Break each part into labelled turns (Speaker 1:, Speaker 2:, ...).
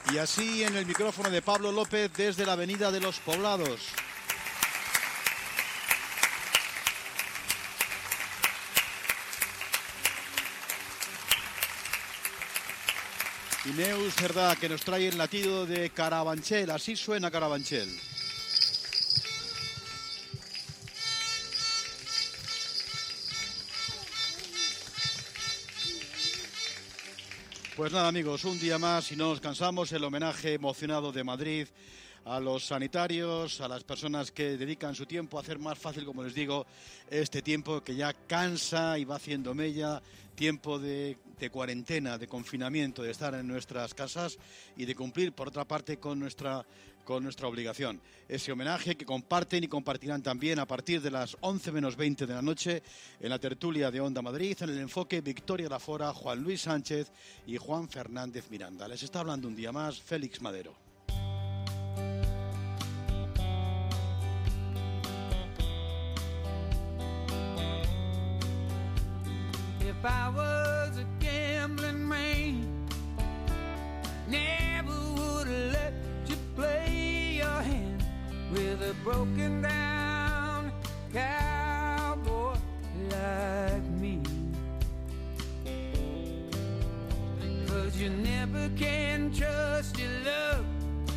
Speaker 1: Y así en el micrófono de Pablo López desde la Avenida de los Poblados. Y Neus Cerdá, que nos trae el latido de Carabanchel. Así suena Carabanchel. Pues nada, amigos, un día más y no nos cansamos. El homenaje emocionado de Madrid a los sanitarios, a las personas que dedican su tiempo a hacer más fácil, como les digo, este tiempo que ya cansa y va haciendo mella, tiempo de cuarentena, de confinamiento, de estar en nuestras casas y de cumplir, por otra parte, con nuestra obligación. Ese homenaje que comparten y compartirán también a partir de las 11 menos 20 de la noche en la tertulia de Onda Madrid, en el enfoque Victoria Lafora, Juan Luis Sánchez y Juan Fernández Miranda. Les está hablando un día más Félix Madero.
Speaker 2: If I was a gambling man, never would have let you play your hand with a broken down cowboy like me. Because you never can trust your love.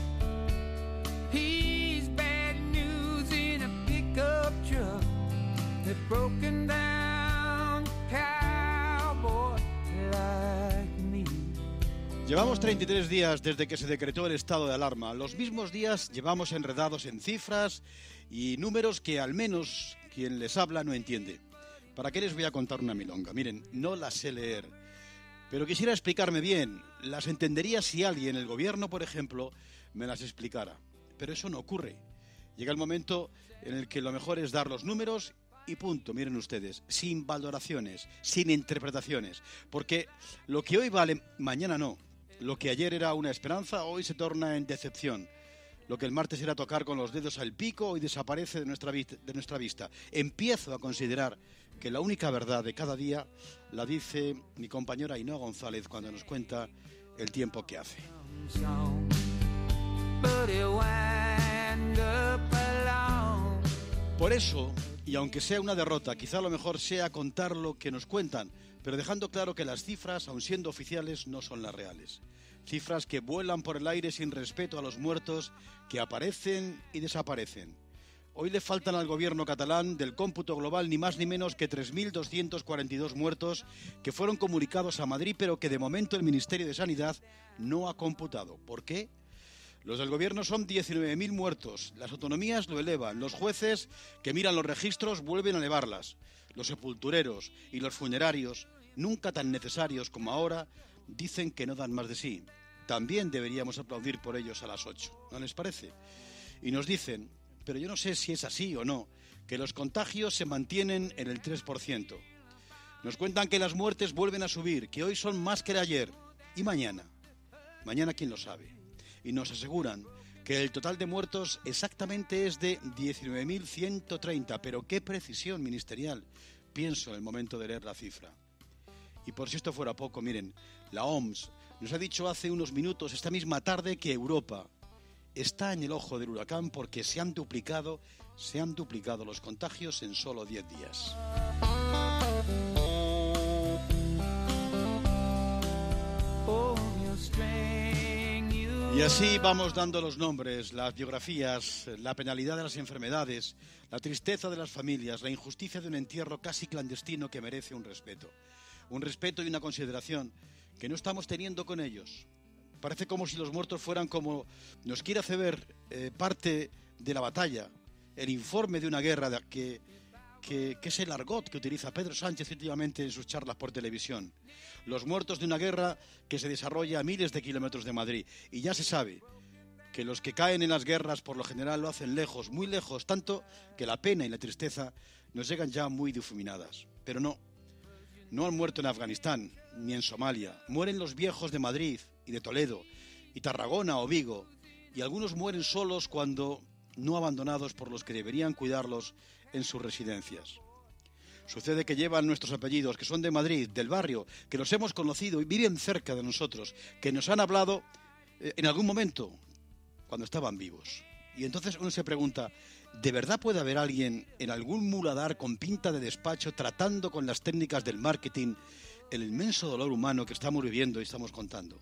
Speaker 2: He's bad news in a pickup truck. The broken down cowboy like me.
Speaker 1: Llevamos 33 días desde que se decretó el estado de alarma. Los mismos días llevamos enredados en cifras y números que al menos quien les habla no entiende. ¿Para qué les voy a contar una milonga? Miren, no las sé leer, pero quisiera explicarme bien. Las entendería si alguien, el gobierno, por ejemplo, me las explicara. Pero eso no ocurre. Llega el momento en el que lo mejor es dar los números y punto, miren ustedes, sin valoraciones, sin interpretaciones. Porque lo que hoy vale, mañana no. Lo que ayer era una esperanza, hoy se torna en decepción. Lo que el martes era tocar con los dedos al pico, hoy desaparece de nuestra vista. Empiezo a considerar que la única verdad de cada día la dice mi compañera Ainhoa González cuando nos cuenta el tiempo que hace. Por eso, y aunque sea una derrota, quizá lo mejor sea contar lo que nos cuentan, pero dejando claro que las cifras, aun siendo oficiales, no son las reales. Cifras que vuelan por el aire sin respeto a los muertos, que aparecen y desaparecen. Hoy le faltan al gobierno catalán del cómputo global ni más ni menos que 3.242 muertos que fueron comunicados a Madrid, pero que de momento el Ministerio de Sanidad no ha computado. ¿Por qué? Los del gobierno son 19.000 muertos, las autonomías lo elevan, los jueces que miran los registros vuelven a elevarlas, los sepultureros y los funerarios, nunca tan necesarios como ahora, dicen que no dan más de sí. También deberíamos aplaudir por ellos a las 8, ¿no les parece? Y nos dicen, pero yo no sé si es así o no, que los contagios se mantienen en el 3%. Nos cuentan que las muertes vuelven a subir, que hoy son más que de ayer. ¿Y mañana? Mañana quién lo sabe. Y nos aseguran que el total de muertos exactamente es de 19.130, pero qué precisión ministerial, pienso en el momento de leer la cifra. Y por si esto fuera poco, miren, la OMS nos ha dicho hace unos minutos, esta misma tarde, que Europa está en el ojo del huracán porque se han duplicado los contagios en solo 10 días. Y así vamos dando los nombres, las biografías, la penalidad de las enfermedades, la tristeza de las familias, la injusticia de un entierro casi clandestino que merece un respeto. Un respeto y una consideración que no estamos teniendo con ellos. Parece como si los muertos fueran como nos quiere hacer ver parte de la batalla, el informe de una guerra que es el argot que utiliza Pedro Sánchez últimamente en sus charlas por televisión. Los muertos de una guerra que se desarrolla a miles de kilómetros de Madrid. Y ya se sabe que los que caen en las guerras por lo general lo hacen lejos, muy lejos, tanto que la pena y la tristeza nos llegan ya muy difuminadas. Pero no han muerto en Afganistán ni en Somalia. Mueren los viejos de Madrid y de Toledo y Tarragona o Vigo. Y algunos mueren solos cuando no abandonados por los que deberían cuidarlos en sus residencias. Sucede que llevan nuestros apellidos, que son de Madrid, del barrio, que los hemos conocido y viven cerca de nosotros, que nos han hablado en algún momento, cuando estaban vivos. Y entonces uno se pregunta, ¿de verdad puede haber alguien en algún muladar con pinta de despacho tratando con las técnicas del marketing el inmenso dolor humano que estamos viviendo y estamos contando?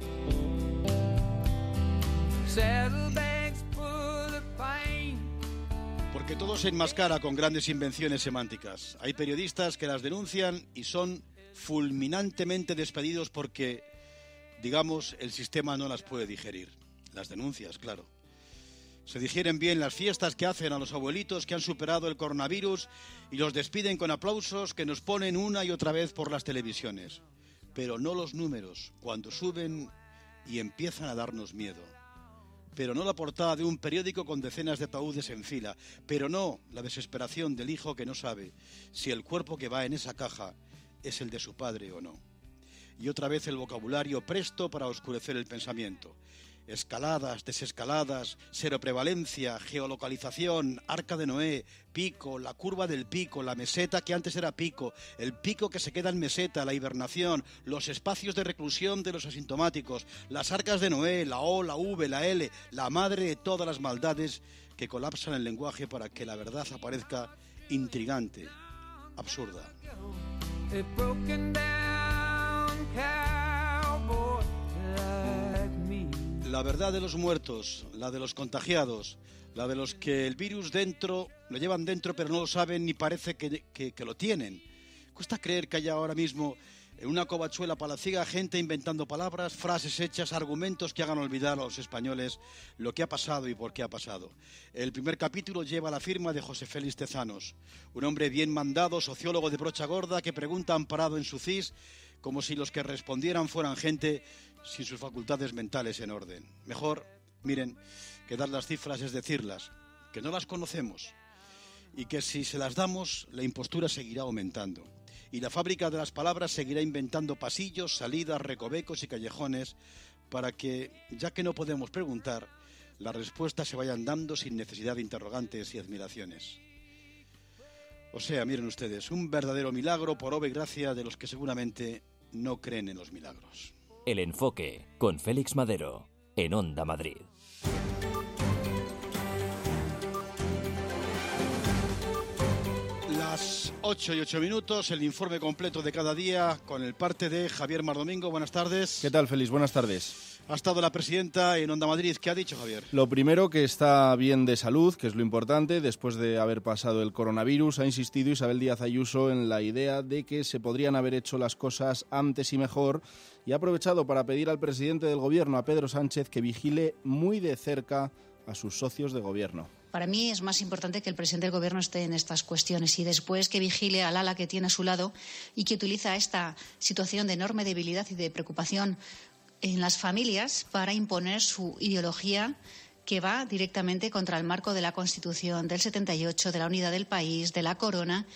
Speaker 1: Porque todo se enmascara con grandes invenciones semánticas. Hay periodistas que las denuncian y son fulminantemente despedidos porque, digamos, el sistema no las puede digerir. Las denuncias, claro. Se digieren bien las fiestas que hacen a los abuelitos que han superado el coronavirus y los despiden con aplausos que nos ponen una y otra vez por las televisiones. Pero no los números, cuando suben y empiezan a darnos miedo. Pero no la portada de un periódico con decenas de ataúdes en fila. Pero no la desesperación del hijo que no sabe si el cuerpo que va en esa caja es el de su padre o no. Y otra vez el vocabulario presto para oscurecer el pensamiento. Escaladas, desescaladas, seroprevalencia, geolocalización, Arca de Noé, pico, la curva del pico, la meseta que antes era pico, el pico que se queda en meseta, la hibernación, los espacios de reclusión de los asintomáticos, las arcas de Noé, la O, la V, la L, la madre de todas las maldades que colapsan el lenguaje para que la verdad aparezca intrigante, absurda. La verdad de los muertos, la de los contagiados, la de los que el virus dentro, lo llevan dentro pero no lo saben ni parece que lo tienen. Cuesta creer que haya ahora mismo en una covachuela palaciega gente inventando palabras, frases hechas, argumentos que hagan olvidar a los españoles lo que ha pasado y por qué ha pasado. El primer capítulo lleva la firma de José Félix Tezanos, un hombre bien mandado, sociólogo de brocha gorda que pregunta amparado en su CIS como si los que respondieran fueran gente sin sus facultades mentales en orden. Mejor, miren, que dar las cifras es decirlas, que no las conocemos y que si se las damos, la impostura seguirá aumentando. Y la fábrica de las palabras seguirá inventando pasillos, salidas, recovecos y callejones para que, ya que no podemos preguntar, las respuestas se vayan dando sin necesidad de interrogantes y admiraciones. O sea, miren ustedes, un verdadero milagro por obra y gracia de los que seguramente no creen en los milagros.
Speaker 3: El Enfoque, con Félix Madero, en Onda Madrid.
Speaker 1: Las 8:08, el informe completo de cada día con el parte de Javier Mardomingo. Buenas tardes.
Speaker 4: ¿Qué tal, Félix? Buenas tardes.
Speaker 1: Ha estado la presidenta en Onda Madrid. ¿Qué ha dicho, Javier?
Speaker 4: Lo primero, que está bien de salud, que es lo importante. Después de haber pasado el coronavirus, ha insistido Isabel Díaz Ayuso en la idea de que se podrían haber hecho las cosas antes y mejor, y ha aprovechado para pedir al presidente del Gobierno, a Pedro Sánchez, que vigile muy de cerca a sus socios de gobierno.
Speaker 5: Para mí es más importante que el presidente del Gobierno esté en estas cuestiones y después que vigile al ala que tiene a su lado y que utiliza esta situación de enorme debilidad y de preocupación en las familias para imponer su ideología que va directamente contra el marco de la Constitución del 78, de la unidad del país, de la corona,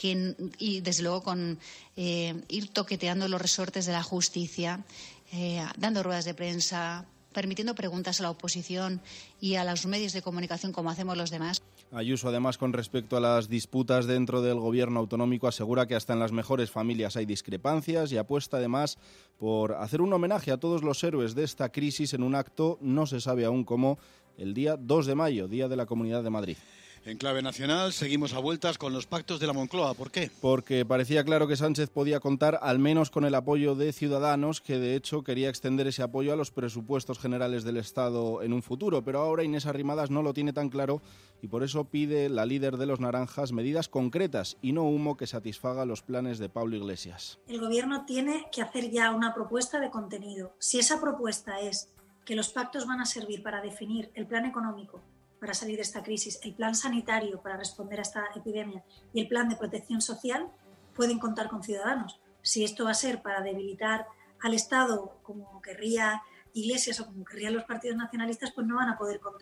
Speaker 5: y desde luego con ir toqueteando los resortes de la justicia, dando ruedas de prensa, permitiendo preguntas a la oposición y a los medios de comunicación como hacemos los demás.
Speaker 4: Ayuso, además, con respecto a las disputas dentro del gobierno autonómico, asegura que hasta en las mejores familias hay discrepancias y apuesta además por hacer un homenaje a todos los héroes de esta crisis en un acto, no se sabe aún cómo, el día 2 de mayo, Día de la Comunidad de Madrid.
Speaker 1: En clave nacional, seguimos a vueltas con los pactos de la Moncloa. ¿Por qué?
Speaker 4: Porque parecía claro que Sánchez podía contar al menos con el apoyo de Ciudadanos, que de hecho quería extender ese apoyo a los presupuestos generales del Estado en un futuro. Pero ahora Inés Arrimadas no lo tiene tan claro y por eso pide la líder de los naranjas medidas concretas y no humo que satisfaga los planes de Pablo Iglesias.
Speaker 6: El Gobierno tiene que hacer ya una propuesta de contenido. Si esa propuesta es que los pactos van a servir para definir el plan económico para salir de esta crisis, el plan sanitario para responder a esta epidemia y el plan de protección social, pueden contar con Ciudadanos. Si esto va a ser para debilitar al Estado, como querría Iglesias o como querrían los partidos nacionalistas, pues no van a poder contar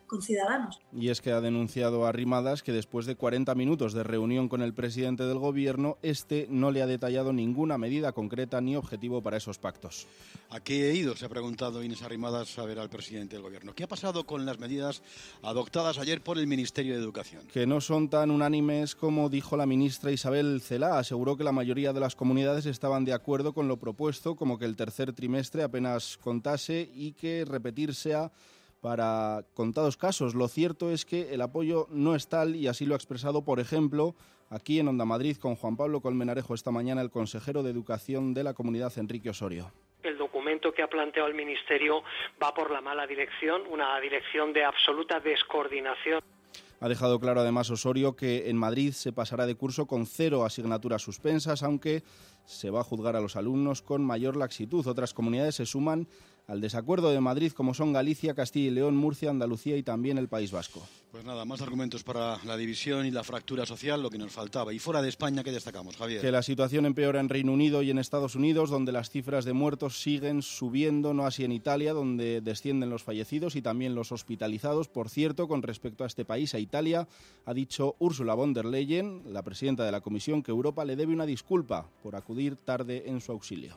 Speaker 6: con Ciudadanos.
Speaker 4: Y es que ha denunciado a Arrimadas que después de 40 minutos de reunión con el presidente del Gobierno, no le ha detallado ninguna medida concreta ni objetivo para esos pactos.
Speaker 1: ¿A qué he ido?, se ha preguntado Inés Arrimadas a ver al presidente del Gobierno. ¿Qué ha pasado con las medidas adoptadas ayer por el Ministerio de Educación?
Speaker 4: Que no son tan unánimes como dijo la ministra Isabel Celaá. Aseguró que la mayoría de las comunidades estaban de acuerdo con lo propuesto, como que el tercer trimestre apenas contase y que repetir sea para contados casos. Lo cierto es que el apoyo no es tal y así lo ha expresado, por ejemplo, aquí en Onda Madrid con Juan Pablo Colmenarejo esta mañana el consejero de Educación de la Comunidad, Enrique Osorio.
Speaker 7: El documento que ha planteado el Ministerio va por la mala dirección, una dirección de absoluta descoordinación.
Speaker 4: Ha dejado claro además Osorio que en Madrid se pasará de curso con 0 asignaturas suspensas, aunque se va a juzgar a los alumnos con mayor laxitud. Otras comunidades se suman al desacuerdo de Madrid, como son Galicia, Castilla y León, Murcia, Andalucía y también el País Vasco.
Speaker 1: Pues nada, más argumentos para la división y la fractura social, lo que nos faltaba. Y fuera de España, ¿qué destacamos, Javier?
Speaker 4: Que la situación empeora en Reino Unido y en Estados Unidos, donde las cifras de muertos siguen subiendo, no así en Italia, donde descienden los fallecidos y también los hospitalizados. Por cierto, con respecto a este país, a Italia, ha dicho Ursula von der Leyen, la presidenta de la Comisión, que Europa le debe una disculpa por acudir tarde en su auxilio.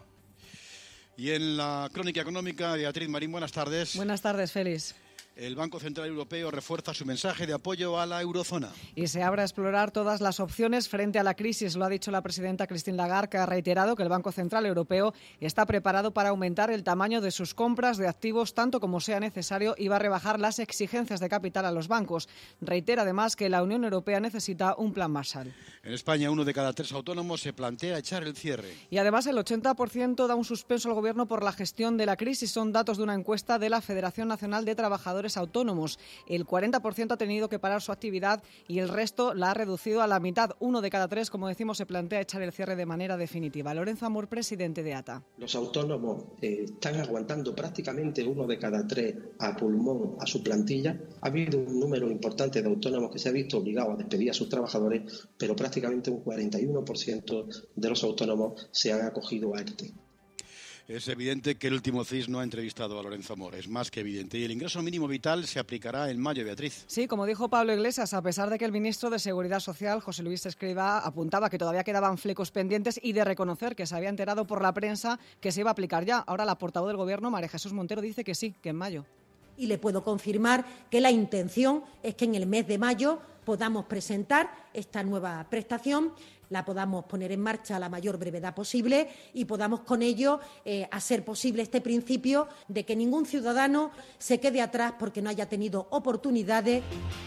Speaker 1: Y en la crónica económica, Beatriz Marín, buenas tardes.
Speaker 8: Buenas tardes, Félix.
Speaker 1: El Banco Central Europeo refuerza su mensaje de apoyo a la eurozona.
Speaker 8: Y se abre a explorar todas las opciones frente a la crisis. Lo ha dicho la presidenta Christine Lagarde, que ha reiterado que el Banco Central Europeo está preparado para aumentar el tamaño de sus compras de activos tanto como sea necesario y va a rebajar las exigencias de capital a los bancos. Reitera además que la Unión Europea necesita un plan Marshall.
Speaker 1: En España, 1 de cada 3 autónomos se plantea echar el cierre.
Speaker 8: Y además el 80% da un suspenso al Gobierno por la gestión de la crisis. Son datos de una encuesta de la Federación Nacional de Trabajadores Autónomos. El 40% ha tenido que parar su actividad y el resto la ha reducido a la mitad. 1 de cada 3, como decimos, se plantea echar el cierre de manera definitiva. Lorenzo Amor, presidente de ATA.
Speaker 9: Los autónomos están aguantando prácticamente 1 de cada 3 a pulmón a su plantilla. Ha habido un número importante de autónomos que se ha visto obligado a despedir a sus trabajadores, pero prácticamente un 41% de los autónomos se han acogido a ERTE.
Speaker 1: Es evidente que el último CIS no ha entrevistado a Lorenzo Amor, es más que evidente. Y el ingreso mínimo vital se aplicará en mayo, Beatriz.
Speaker 8: Sí, como dijo Pablo Iglesias, a pesar de que el ministro de Seguridad Social, José Luis Escrivá, apuntaba que todavía quedaban flecos pendientes y de reconocer que se había enterado por la prensa que se iba a aplicar ya. Ahora la portavoz del Gobierno, María Jesús Montero, dice que sí, que en mayo.
Speaker 10: Y le puedo confirmar que la intención es que en el mes de mayo podamos presentar esta nueva prestación, la podamos poner en marcha a la mayor brevedad posible y podamos con ello hacer posible este principio de que ningún ciudadano se quede atrás porque no haya tenido oportunidades.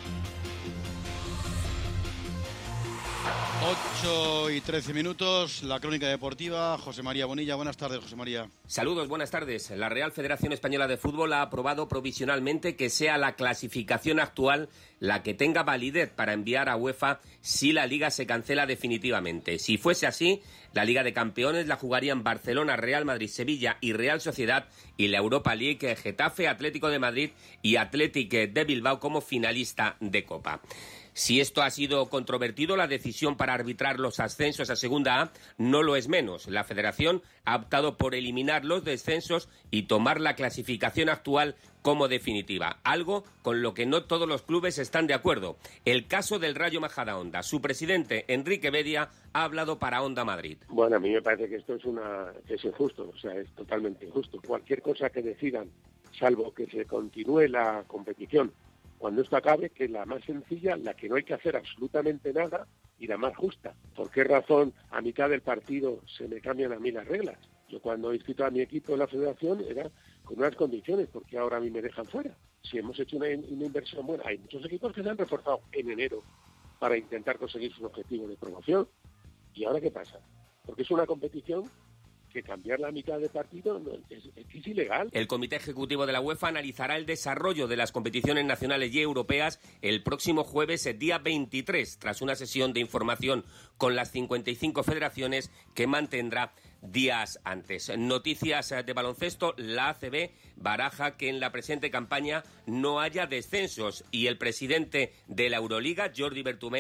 Speaker 1: 8:13, la crónica deportiva. José María Bonilla, buenas tardes, José María.
Speaker 11: Saludos, buenas tardes. La Real Federación Española de Fútbol ha aprobado provisionalmente que sea la clasificación actual la que tenga validez para enviar a UEFA si la Liga se cancela definitivamente. Si fuese así, la Liga de Campeones la jugarían Barcelona, Real Madrid, Sevilla y Real Sociedad, y la Europa League, Getafe, Atlético de Madrid y Athletic de Bilbao como finalista de Copa. Si esto ha sido controvertido, la decisión para arbitrar los ascensos a Segunda A no lo es menos. La Federación ha optado por eliminar los descensos y tomar la clasificación actual como definitiva, algo con lo que no todos los clubes están de acuerdo. El caso del Rayo Majadahonda. Su presidente, Enrique Bedia, ha hablado para Onda Madrid.
Speaker 12: Bueno, a mí me parece que esto es injusto, o sea, es totalmente injusto. Cualquier cosa que decidan, salvo que se continúe la competición, cuando esto acabe, que es la más sencilla, la que no hay que hacer absolutamente nada y la más justa. ¿Por qué razón a mitad del partido se me cambian a mí las reglas? Yo cuando he inscrito a mi equipo en la federación era con unas condiciones, porque ahora a mí me dejan fuera. Si hemos hecho una inversión buena, hay muchos equipos que se han reforzado en enero para intentar conseguir sus objetivos de promoción. ¿Y ahora qué pasa? Porque es una competición que cambiar la mitad de partido es ilegal.
Speaker 11: El Comité Ejecutivo de la UEFA analizará el desarrollo de las competiciones nacionales y europeas el próximo jueves, día 23, tras una sesión de información con las 55 federaciones que mantendrá días antes. Noticias de baloncesto, la ACB baraja que en la presente campaña no haya descensos y el presidente de la Euroliga, Jordi Bertomeu,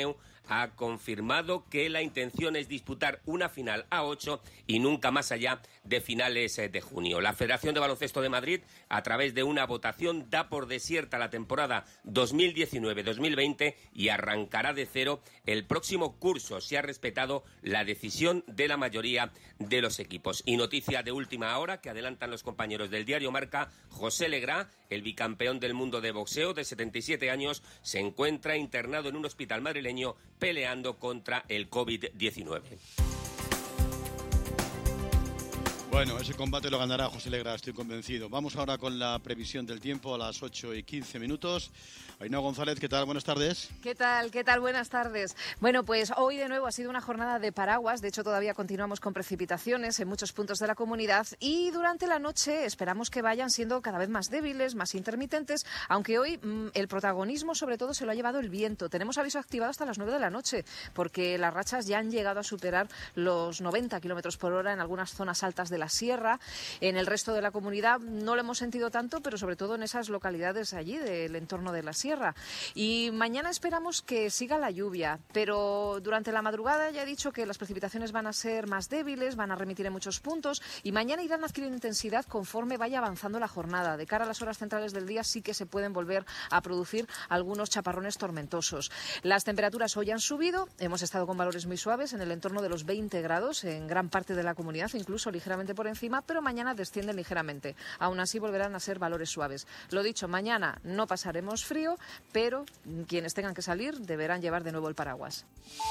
Speaker 11: ha confirmado que la intención es disputar una final a 8 y nunca más allá de finales de junio. La Federación de Baloncesto de Madrid, a través de una votación, da por desierta la temporada 2019-2020 y arrancará de cero el próximo curso. Se ha respetado la decisión de la mayoría de los equipos. Y noticia de última hora que adelantan los compañeros del diario Marca: José Legrá, el bicampeón del mundo de boxeo de 77 años, se encuentra internado en un hospital madrileño peleando contra el COVID-19.
Speaker 1: Bueno, ese combate lo ganará José Legrá, estoy convencido. Vamos ahora con la previsión del tiempo a las 8:15. Ainhoa González, ¿qué tal? Buenas tardes.
Speaker 13: ¿Qué tal? ¿Qué tal? Buenas tardes. Bueno, pues hoy de nuevo ha sido una jornada de paraguas. De hecho, todavía continuamos con precipitaciones en muchos puntos de la comunidad y durante la noche esperamos que vayan siendo cada vez más débiles, más intermitentes, aunque hoy el protagonismo sobre todo se lo ha llevado el viento. Tenemos aviso activado hasta las 9 de la noche porque las rachas ya han llegado a superar los 90 kilómetros por hora en algunas zonas altas de la sierra. En el resto de la comunidad no lo hemos sentido tanto, pero sobre todo en esas localidades allí del entorno de la sierra. Y mañana esperamos que siga la lluvia, pero durante la madrugada ya he dicho que las precipitaciones van a ser más débiles, van a remitir en muchos puntos y mañana irán adquiriendo intensidad conforme vaya avanzando la jornada. De cara a las horas centrales del día sí que se pueden volver a producir algunos chaparrones tormentosos. Las temperaturas hoy han subido, hemos estado con valores muy suaves en el entorno de los 20 grados en gran parte de la comunidad, incluso ligeramente por encima, pero mañana descienden ligeramente. Aún así volverán a ser valores suaves. Lo dicho, mañana no pasaremos frío, pero quienes tengan que salir deberán llevar de nuevo el paraguas.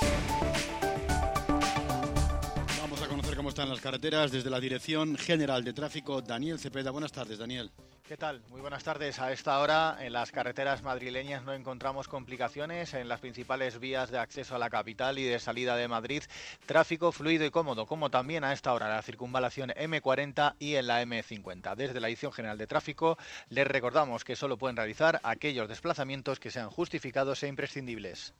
Speaker 1: Vamos a conocer cómo están las carreteras desde la Dirección General de Tráfico. Daniel Cepeda, buenas tardes, Daniel.
Speaker 14: ¿Qué tal? Muy buenas tardes. A esta hora en las carreteras madrileñas no encontramos complicaciones en las principales vías de acceso a la capital y de salida de Madrid. Tráfico fluido y cómodo, como también a esta hora la circunvalación M40 y en la M50. Desde la Dirección General de Tráfico les recordamos que solo pueden realizar aquellos desplazamientos que sean justificados e imprescindibles.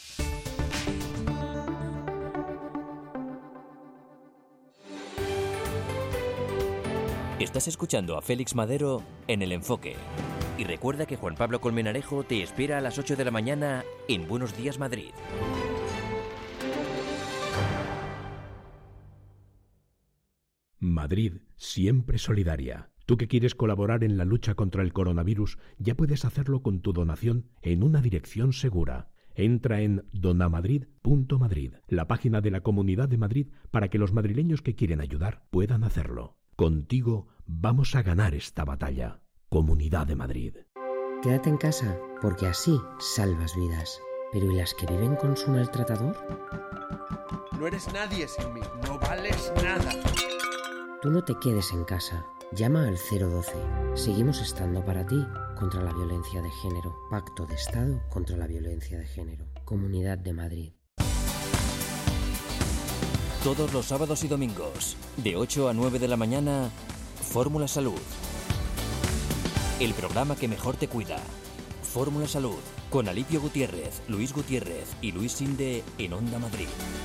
Speaker 3: Estás escuchando a Félix Madero en El Enfoque. Y recuerda que Juan Pablo Colmenarejo te espera a las 8 de la mañana en Buenos Días Madrid.
Speaker 15: Madrid, siempre solidaria. Tú que quieres colaborar en la lucha contra el coronavirus, ya puedes hacerlo con tu donación en una dirección segura. Entra en donamadrid.madrid, la página de la Comunidad de Madrid, para que los madrileños que quieren ayudar puedan hacerlo. Contigo vamos a ganar esta batalla. Comunidad de Madrid.
Speaker 16: Quédate en casa, porque así salvas vidas. ¿Pero y las que viven con su maltratador?
Speaker 17: No eres nadie sin mí, no vales nada.
Speaker 16: Tú no te quedes en casa. Llama al 012. Seguimos estando para ti contra la violencia de género. Pacto de Estado contra la violencia de género. Comunidad de Madrid.
Speaker 3: Todos los sábados y domingos, de 8 a 9 de la mañana, Fórmula Salud. El programa que mejor te cuida. Fórmula Salud, con Alipio Gutiérrez, Luis Gutiérrez y Luis Sinde en Onda Madrid.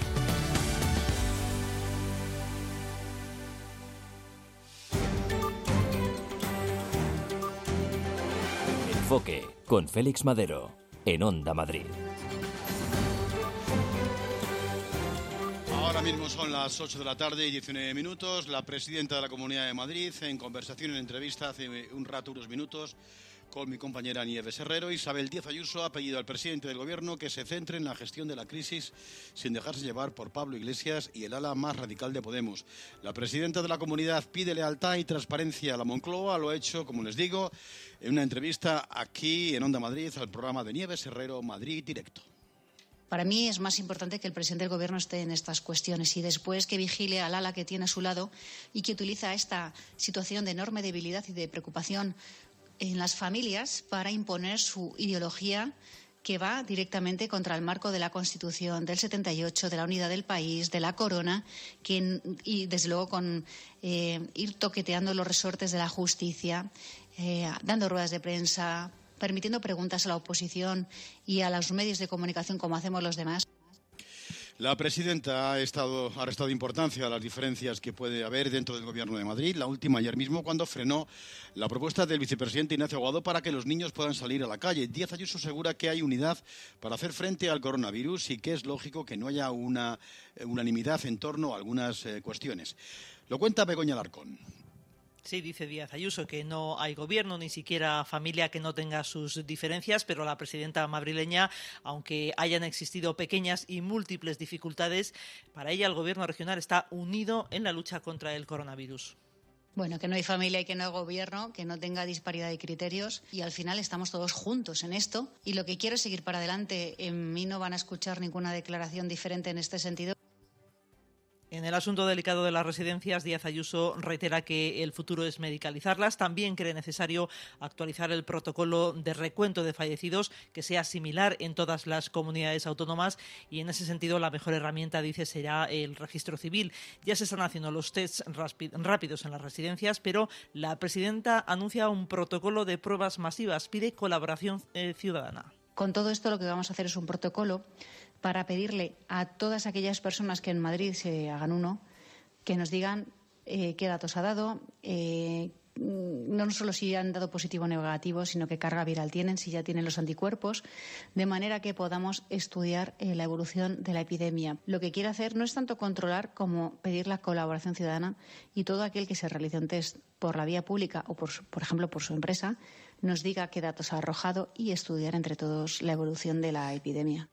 Speaker 3: Enfoque, con Félix Madero, en Onda Madrid.
Speaker 1: Ahora mismo son las 8 de la tarde y 19 minutos. La presidenta de la Comunidad de Madrid, en conversación, en entrevista hace un rato, unos minutos, con mi compañera Nieves Herrero. Isabel Díaz Ayuso ha pedido al presidente del Gobierno que se centre en la gestión de la crisis sin dejarse llevar por Pablo Iglesias y el ala más radical de Podemos. La presidenta de la Comunidad pide lealtad y transparencia a la Moncloa. Lo ha hecho, como les digo, en una entrevista aquí en Onda Madrid al programa de Nieves Herrero Madrid Directo.
Speaker 5: Para mí es más importante que el presidente del Gobierno esté en estas cuestiones y después que vigile al ala que tiene a su lado y que utiliza esta situación de enorme debilidad y de preocupación en las familias para imponer su ideología que va directamente contra el marco de la Constitución del 78, de la unidad del país, de la corona, y desde luego con ir toqueteando los resortes de la justicia, dando ruedas de prensa, permitiendo preguntas a la oposición y a los medios de comunicación como hacemos los demás.
Speaker 1: La presidenta ha restado importancia a las diferencias que puede haber dentro del Gobierno de Madrid. La última ayer mismo, cuando frenó la propuesta del vicepresidente Ignacio Aguado para que los niños puedan salir a la calle. Díaz Ayuso asegura que hay unidad para hacer frente al coronavirus y que es lógico que no haya una unanimidad en torno a algunas cuestiones. Lo cuenta Begoña Alarcón.
Speaker 18: Sí, dice Díaz Ayuso que no hay gobierno, ni siquiera familia que no tenga sus diferencias, pero la presidenta madrileña, aunque hayan existido pequeñas y múltiples dificultades, para ella el gobierno regional está unido en la lucha contra el coronavirus.
Speaker 5: Bueno, que no hay familia y que no hay gobierno, que no tenga disparidad de criterios y al final estamos todos juntos en esto y lo que quiero es seguir para adelante. En mí no van a escuchar ninguna declaración diferente en este sentido.
Speaker 18: En el asunto delicado de las residencias, Díaz Ayuso reitera que el futuro es medicalizarlas. También cree necesario actualizar el protocolo de recuento de fallecidos, que sea similar en todas las comunidades autónomas y en ese sentido la mejor herramienta, dice, será el registro civil. Ya se están haciendo los tests rápidos en las residencias, pero la presidenta anuncia un protocolo de pruebas masivas, pide colaboración ciudadana.
Speaker 5: Con todo esto lo que vamos a hacer es un protocolo para pedirle a todas aquellas personas que en Madrid se hagan uno, que nos digan qué datos ha dado, no solo si han dado positivo o negativo, sino qué carga viral tienen, si ya tienen los anticuerpos, de manera que podamos estudiar la evolución de la epidemia. Lo que quiere hacer no es tanto controlar como pedir la colaboración ciudadana y todo aquel que se realice un test por la vía pública o, por ejemplo, por su empresa, nos diga qué datos ha arrojado y estudiar entre todos la evolución de la epidemia.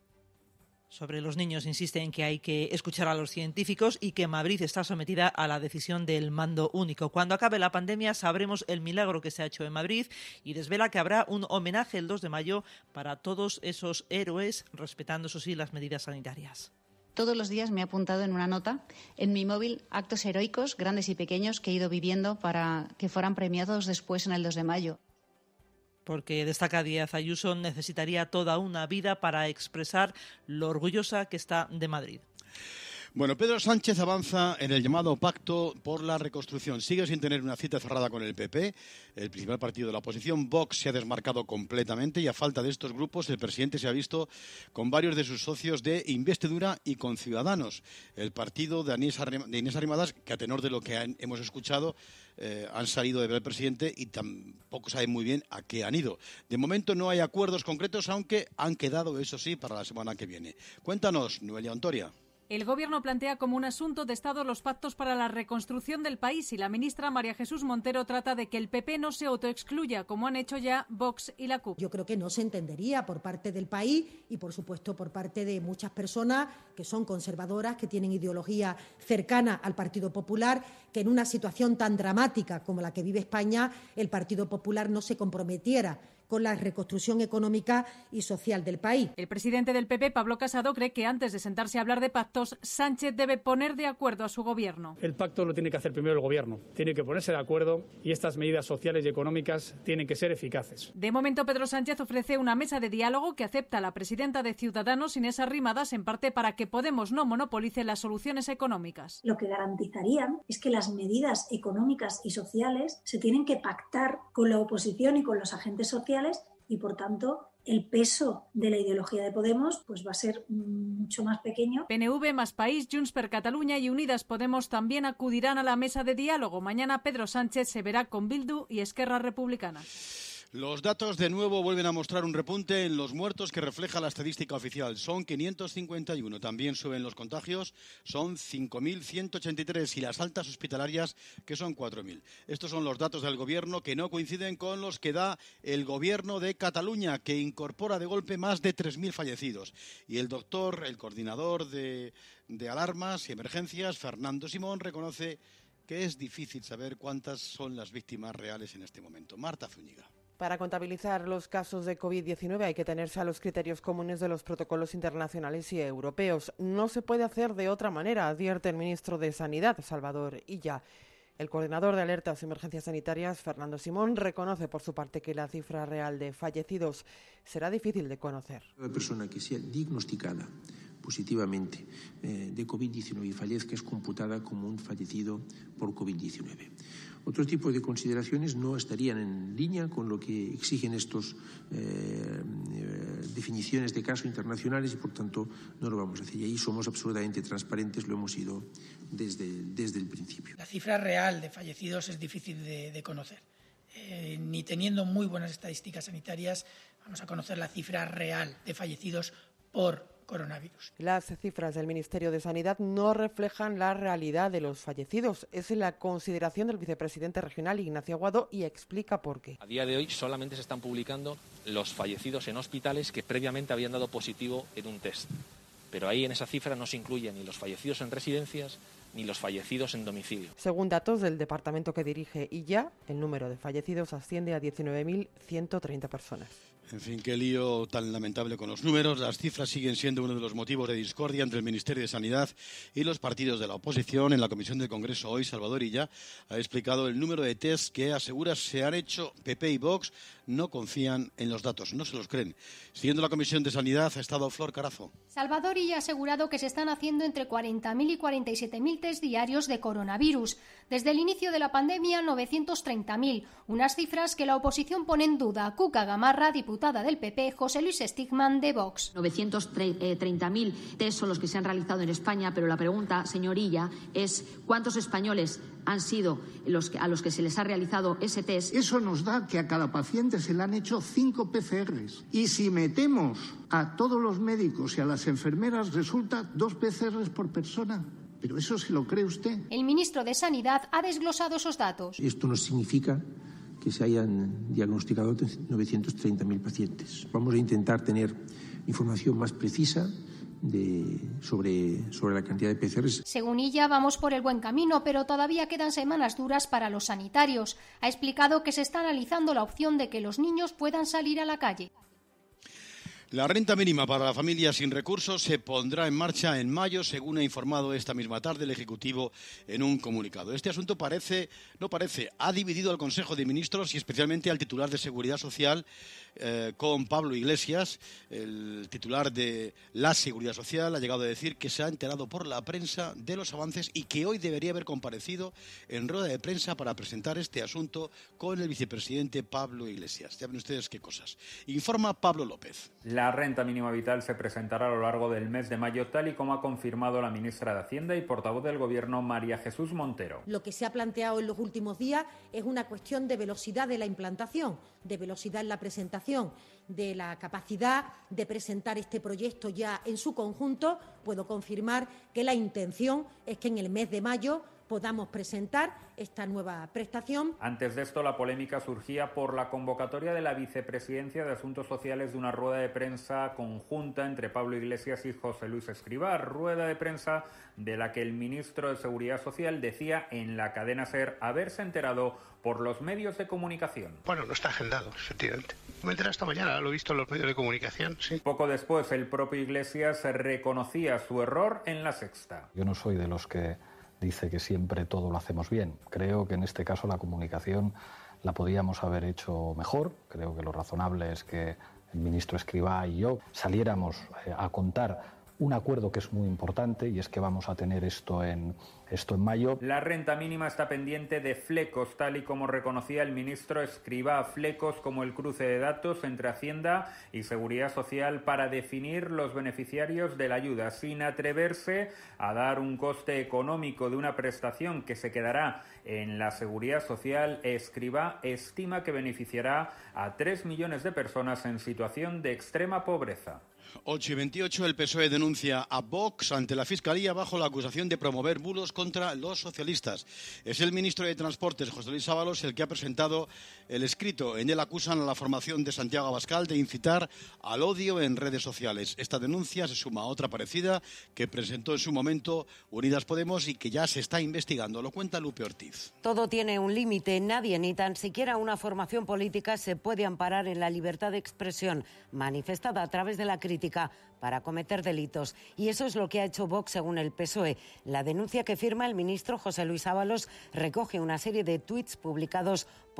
Speaker 18: Sobre los niños insiste en que hay que escuchar a los científicos y que Madrid está sometida a la decisión del mando único. Cuando acabe la pandemia sabremos el milagro que se ha hecho en Madrid y desvela que habrá un homenaje el 2 de mayo para todos esos héroes, respetando, eso sí, las medidas sanitarias.
Speaker 5: Todos los días me he apuntado en una nota en mi móvil actos heroicos, grandes y pequeños, que he ido viviendo para que fueran premiados después en el 2 de mayo.
Speaker 18: Porque, destaca Díaz Ayuso, necesitaría toda una vida para expresar lo orgullosa que está de Madrid.
Speaker 1: Bueno, Pedro Sánchez avanza en el llamado pacto por la reconstrucción. Sigue sin tener una cita cerrada con el PP, el principal partido de la oposición. Vox se ha desmarcado completamente y a falta de estos grupos el presidente se ha visto con varios de sus socios de investidura y con Ciudadanos. El partido de Inés Arrimadas, que a tenor de lo que hemos escuchado, han salido de ver al presidente y tampoco saben muy bien a qué han ido. De momento no hay acuerdos concretos, aunque han quedado, eso sí, para la semana que viene. Cuéntanos, Noelia Ontoria.
Speaker 19: El Gobierno plantea como un asunto de Estado los pactos para la reconstrucción del país y la ministra María Jesús Montero trata de que el PP no se autoexcluya, como han hecho ya Vox y la CUP.
Speaker 10: Yo creo que no se entendería por parte del país y, por supuesto, por parte de muchas personas que son conservadoras, que tienen ideología cercana al Partido Popular, que en una situación tan dramática como la que vive España, el Partido Popular no se comprometiera con la reconstrucción económica y social del país.
Speaker 19: El presidente del PP, Pablo Casado, cree que antes de sentarse a hablar de pactos, Sánchez debe poner de acuerdo a su gobierno.
Speaker 20: El pacto lo tiene que hacer primero el gobierno, tiene que ponerse de acuerdo y estas medidas sociales y económicas tienen que ser eficaces.
Speaker 19: De momento, Pedro Sánchez ofrece una mesa de diálogo que acepta la presidenta de Ciudadanos, Inés Arrimadas, en parte para que Podemos no monopolice las soluciones económicas.
Speaker 6: Lo que garantizarían es que las medidas económicas y sociales se tienen que pactar con la oposición y con los agentes sociales y, por tanto, el peso de la ideología de Podemos pues va a ser mucho más pequeño.
Speaker 19: PNV, Más País, Junts per Catalunya y Unidas Podemos también acudirán a la mesa de diálogo. Mañana Pedro Sánchez se verá con Bildu y Esquerra Republicana.
Speaker 1: Los datos de nuevo vuelven a mostrar un repunte en los muertos que refleja la estadística oficial. Son 551. También suben los contagios, son 5.183 y las altas hospitalarias, que son 4.000. Estos son los datos del Gobierno que no coinciden con los que da el Gobierno de Cataluña, que incorpora de golpe más de 3.000 fallecidos. Y el coordinador de alarmas y emergencias, Fernando Simón, reconoce que es difícil saber cuántas son las víctimas reales en este momento. Marta Zúñiga.
Speaker 21: Para contabilizar los casos de COVID-19 hay que tenerse a los criterios comunes de los protocolos internacionales y europeos. No se puede hacer de otra manera, advierte el ministro de Sanidad, Salvador Illa. El coordinador de alertas y emergencias sanitarias, Fernando Simón, reconoce por su parte que la cifra real de fallecidos será difícil de conocer.
Speaker 22: Una persona que sea diagnosticada positivamente de COVID-19 y fallezca es computada como un fallecido por COVID-19. Otro tipo de consideraciones no estarían en línea con lo que exigen estos definiciones de caso internacionales y, por tanto, no lo vamos a hacer. Y ahí somos absolutamente transparentes, lo hemos sido desde el principio.
Speaker 2: La cifra real de fallecidos es difícil de conocer. Ni teniendo muy buenas estadísticas sanitarias vamos a conocer la cifra real de fallecidos por coronavirus.
Speaker 21: Las cifras del Ministerio de Sanidad no reflejan la realidad de los fallecidos. Es la consideración del vicepresidente regional Ignacio Aguado y explica por qué.
Speaker 7: A día de hoy solamente se están publicando los fallecidos en hospitales que previamente habían dado positivo en un test. Pero ahí en esa cifra no se incluyen ni los fallecidos en residencias ni los fallecidos en domicilio.
Speaker 21: Según datos del departamento que dirige IYA, el número de fallecidos asciende a 19.130 personas.
Speaker 1: En fin, qué lío tan lamentable con los números. Las cifras siguen siendo uno de los motivos de discordia entre el Ministerio de Sanidad y los partidos de la oposición. En la comisión del Congreso hoy, Salvador Illa ha explicado el número de test que asegura se han hecho. PP y Vox no confían en los datos, no se los creen. Siguiendo la comisión de Sanidad ha estado Flor Carazo.
Speaker 23: Salvador Illa ha asegurado que se están haciendo entre 40.000 y 47.000 test diarios de coronavirus. Desde el inicio de la pandemia, 930.000, unas cifras que la oposición pone en duda. Cuca Gamarra, diputada del PP, José Luis Stigman, de Vox.
Speaker 24: 930.000 test son los que se han realizado en España, pero la pregunta, señor Illa, es ¿cuántos españoles han sido a los que se les ha realizado ese test?
Speaker 25: Eso nos da que a cada paciente se le han hecho 5 PCRs. Y si metemos a todos los médicos y a las enfermeras, resulta 2 PCRs por persona. ¿Pero eso se lo cree usted?
Speaker 23: El ministro de Sanidad ha desglosado esos datos.
Speaker 22: Esto no significa que se hayan diagnosticado 930.000 pacientes. Vamos a intentar tener información más precisa sobre la cantidad de PCRs.
Speaker 23: Según ella, vamos por el buen camino, pero todavía quedan semanas duras para los sanitarios. Ha explicado que se está analizando la opción de que los niños puedan salir a la calle.
Speaker 1: La renta mínima para la familia sin recursos se pondrá en marcha en mayo, según ha informado esta misma tarde el Ejecutivo en un comunicado. Este asunto ha dividido al Consejo de Ministros y especialmente al titular de Seguridad Social, con Pablo Iglesias. El titular de la Seguridad Social ha llegado a decir que se ha enterado por la prensa de los avances y que hoy debería haber comparecido en rueda de prensa para presentar este asunto con el vicepresidente Pablo Iglesias. Ya ven ustedes qué cosas. Informa Pablo López.
Speaker 26: La renta mínima vital se presentará a lo largo del mes de mayo, tal y como ha confirmado la ministra de Hacienda y portavoz del Gobierno, María Jesús Montero.
Speaker 10: Lo que se ha planteado en los últimos días es una cuestión de velocidad de la implantación, de velocidad en la presentación, de la capacidad de presentar este proyecto ya en su conjunto. Puedo confirmar que la intención es que en el mes de mayo podamos presentar esta nueva prestación.
Speaker 26: Antes de esto, la polémica surgía por la convocatoria de la Vicepresidencia de Asuntos Sociales de una rueda de prensa conjunta entre Pablo Iglesias y José Luis Escrivá, rueda de prensa de la que el ministro de Seguridad Social decía en la cadena SER haberse enterado por los medios de comunicación.
Speaker 27: Bueno, no está agendado, efectivamente. Me enteré esta mañana, lo he visto en los medios de comunicación, sí.
Speaker 26: Poco después, el propio Iglesias reconocía su error en La Sexta.
Speaker 28: Yo no soy de los que dice que siempre todo lo hacemos bien. Creo que en este caso la comunicación la podíamos haber hecho mejor. Creo que lo razonable es que el ministro Escrivá y yo saliéramos a contar un acuerdo que es muy importante, y es que vamos a tener esto en mayo.
Speaker 26: La renta mínima está pendiente de flecos, tal y como reconocía el ministro Escrivá, flecos como el cruce de datos entre Hacienda y Seguridad Social para definir los beneficiarios de la ayuda, sin atreverse a dar un coste económico de una prestación que se quedará en la Seguridad Social. Escrivá estima que beneficiará a 3 millones de personas en situación de extrema pobreza.
Speaker 1: 8:28, el PSOE denuncia a Vox ante la Fiscalía bajo la acusación de promover bulos contra los socialistas. Es el ministro de Transportes, José Luis Ábalos, el que ha presentado el escrito. En él acusan a la formación de Santiago Abascal de incitar al odio en redes sociales. Esta denuncia se suma a otra parecida que presentó en su momento Unidas Podemos y que ya se está investigando. Lo cuenta Lupe Ortiz.
Speaker 29: Todo tiene un límite. Nadie, ni tan siquiera una formación política, se puede amparar en la libertad de expresión manifestada a través de la crítica para cometer delitos. Y eso es lo que ha hecho Vox, según el PSOE. La denuncia que firma el ministro José Luis Ábalos recoge una serie de tuits publicados por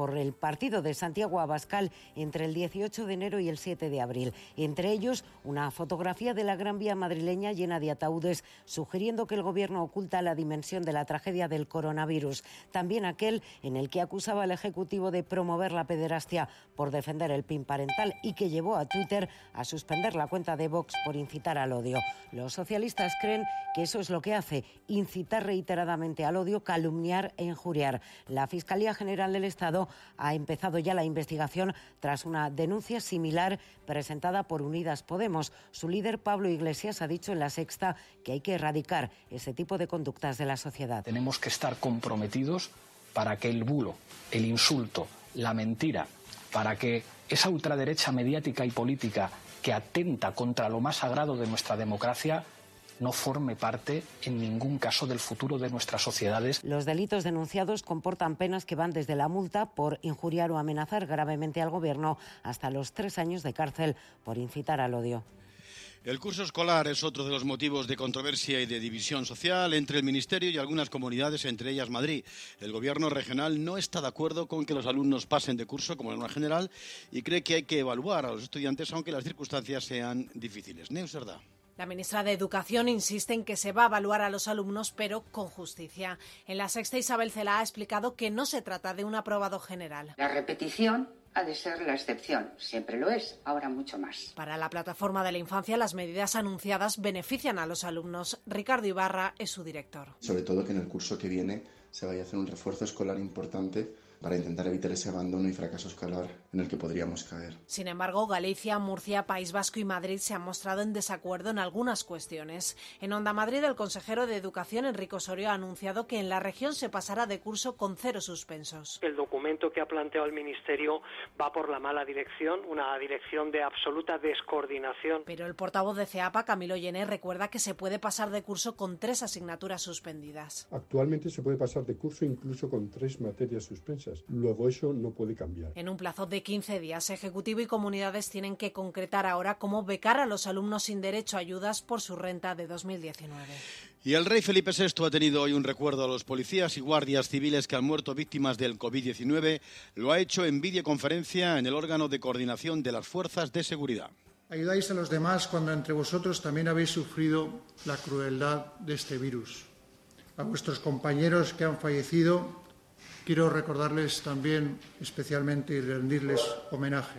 Speaker 29: por el partido de Santiago Abascal entre el 18 de enero y el 7 de abril. Entre ellos, una fotografía de la Gran Vía madrileña llena de ataúdes, sugiriendo que el Gobierno oculta la dimensión de la tragedia del coronavirus. También aquel en el que acusaba al Ejecutivo de promover la pederastia por defender el PIN parental y que llevó a Twitter a suspender la cuenta de Vox por incitar al odio. Los socialistas creen que eso es lo que hace, incitar reiteradamente al odio, calumniar e injuriar. La Fiscalía General del Estado ha empezado ya la investigación tras una denuncia similar presentada por Unidas Podemos. Su líder, Pablo Iglesias, ha dicho en La Sexta que hay que erradicar ese tipo de conductas de la sociedad.
Speaker 4: Tenemos que estar comprometidos para que el bulo, el insulto, la mentira, para que esa ultraderecha mediática y política que atenta contra lo más sagrado de nuestra democracia no forme parte en ningún caso del futuro de nuestras sociedades.
Speaker 29: Los delitos denunciados comportan penas que van desde la multa por injuriar o amenazar gravemente al Gobierno hasta los 3 años de cárcel por incitar al odio.
Speaker 1: El curso escolar es otro de los motivos de controversia y de división social entre el Ministerio y algunas comunidades, entre ellas Madrid. El Gobierno regional no está de acuerdo con que los alumnos pasen de curso como norma general y cree que hay que evaluar a los estudiantes aunque las circunstancias sean difíciles. Neus Serdá.
Speaker 8: La ministra de Educación insiste en que se va a evaluar a los alumnos, pero con justicia. En La Sexta, Isabel Celaá ha explicado que no se trata de un aprobado general.
Speaker 9: La repetición ha de ser la excepción. Siempre lo es, ahora mucho más.
Speaker 8: Para la Plataforma de la Infancia, las medidas anunciadas benefician a los alumnos. Ricardo Ibarra es su director.
Speaker 11: Sobre todo que en el curso que viene se vaya a hacer un refuerzo escolar importante para intentar evitar ese abandono y fracaso escolar en el que podríamos caer.
Speaker 8: Sin embargo, Galicia, Murcia, País Vasco y Madrid se han mostrado en desacuerdo en algunas cuestiones. En Onda Madrid, el consejero de Educación, Enrique Osorio, ha anunciado que en la región se pasará de curso con 0 suspensos.
Speaker 12: El documento que ha planteado el Ministerio va por la mala dirección, una dirección de absoluta descoordinación.
Speaker 8: Pero el portavoz de CEAPA, Camilo Llené, recuerda que se puede pasar de curso con 3 asignaturas suspendidas.
Speaker 13: Actualmente se puede pasar de curso incluso con 3 materias suspensas. Luego eso no puede cambiar.
Speaker 8: En un plazo de 15 días, Ejecutivo y comunidades tienen que concretar ahora cómo becar a los alumnos sin derecho a ayudas por su renta de 2019.
Speaker 1: Y el rey Felipe VI ha tenido hoy un recuerdo a los policías y guardias civiles que han muerto víctimas del COVID-19. Lo ha hecho en videoconferencia en el órgano de coordinación de las fuerzas de seguridad.
Speaker 14: Ayudáis a los demás cuando entre vosotros también habéis sufrido la crueldad de este virus. A vuestros compañeros que han fallecido, quiero recordarles también especialmente y rendirles homenaje.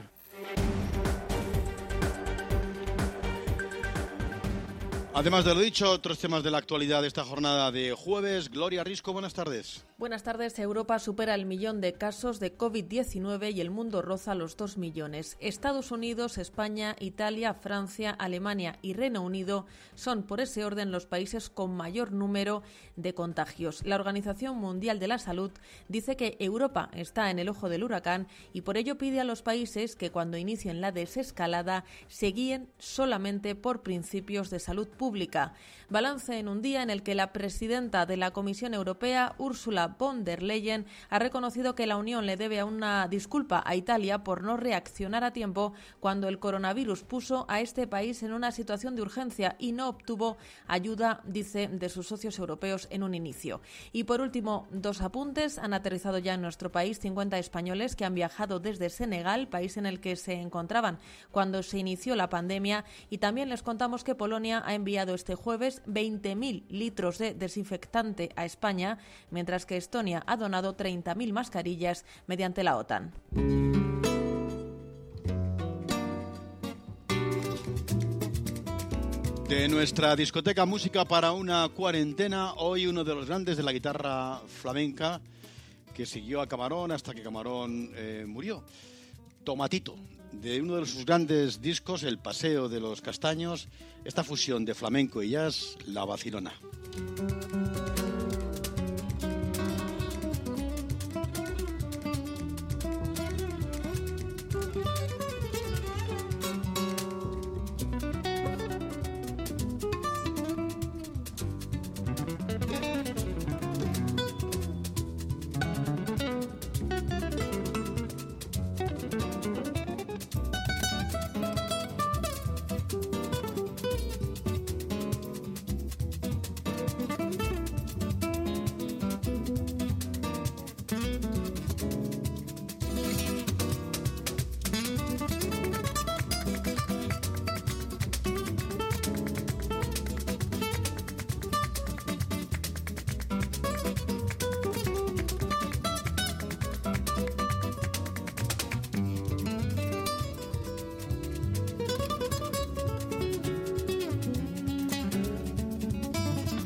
Speaker 1: Además de lo dicho, otros temas de la actualidad de esta jornada de jueves. Gloria Risco, buenas tardes.
Speaker 15: Buenas tardes. Europa supera el 1 millón de casos de COVID-19 y el mundo roza los 2 millones. Estados Unidos, España, Italia, Francia, Alemania y Reino Unido son, por ese orden, los países con mayor número de contagios. La Organización Mundial de la Salud dice que Europa está en el ojo del huracán y por ello pide a los países que cuando inicien la desescalada se guíen solamente por principios de salud pública. Balance en un día en el que la presidenta de la Comisión Europea, Ursula von der Leyen, ha reconocido que la Unión le debe una disculpa a Italia por no reaccionar a tiempo cuando el coronavirus puso a este país en una situación de urgencia y no obtuvo ayuda, dice, de sus socios europeos en un inicio. Y por último, 2 apuntes. Han aterrizado ya en nuestro país 50 españoles que han viajado desde Senegal, país en el que se encontraban cuando se inició la pandemia, y también les contamos que Polonia ha enviado este jueves 20.000 litros de desinfectante a España, mientras que Estonia ha donado 30.000 mascarillas mediante la OTAN.
Speaker 1: De nuestra discoteca Música para una cuarentena, hoy uno de los grandes de la guitarra flamenca que siguió a Camarón hasta que Camarón murió. Tomatito, de uno de sus grandes discos, El Paseo de los Castaños, esta fusión de flamenco y jazz, La Vacilona.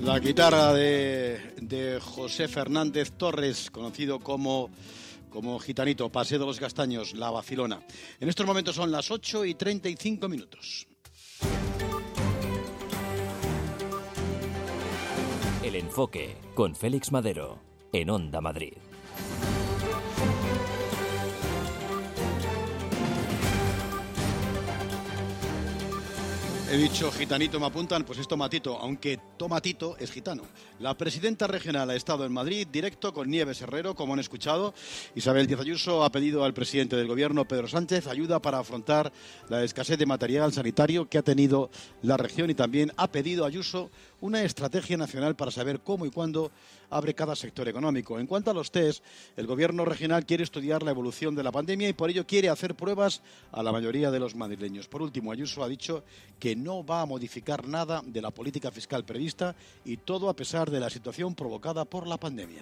Speaker 1: La guitarra de José Fernández Torres, conocido como Gitanito, Paseo de los Castaños, La Vacilona. En estos momentos son las 8:35.
Speaker 2: El Enfoque, con Félix Madero, en Onda Madrid.
Speaker 1: He dicho gitanito, me apuntan, pues es Tomatito, aunque Tomatito es gitano. La presidenta regional ha estado en Madrid, directo con Nieves Herrero, como han escuchado. Isabel Díaz Ayuso ha pedido al presidente del gobierno, Pedro Sánchez, ayuda para afrontar la escasez de material sanitario que ha tenido la región, y también ha pedido a Ayuso una estrategia nacional para saber cómo y cuándo abre cada sector económico. En cuanto a los test, el gobierno regional quiere estudiar la evolución de la pandemia y por ello quiere hacer pruebas a la mayoría de los madrileños. Por último, Ayuso ha dicho que no va a modificar nada de la política fiscal prevista, y todo a pesar de la situación provocada por la pandemia.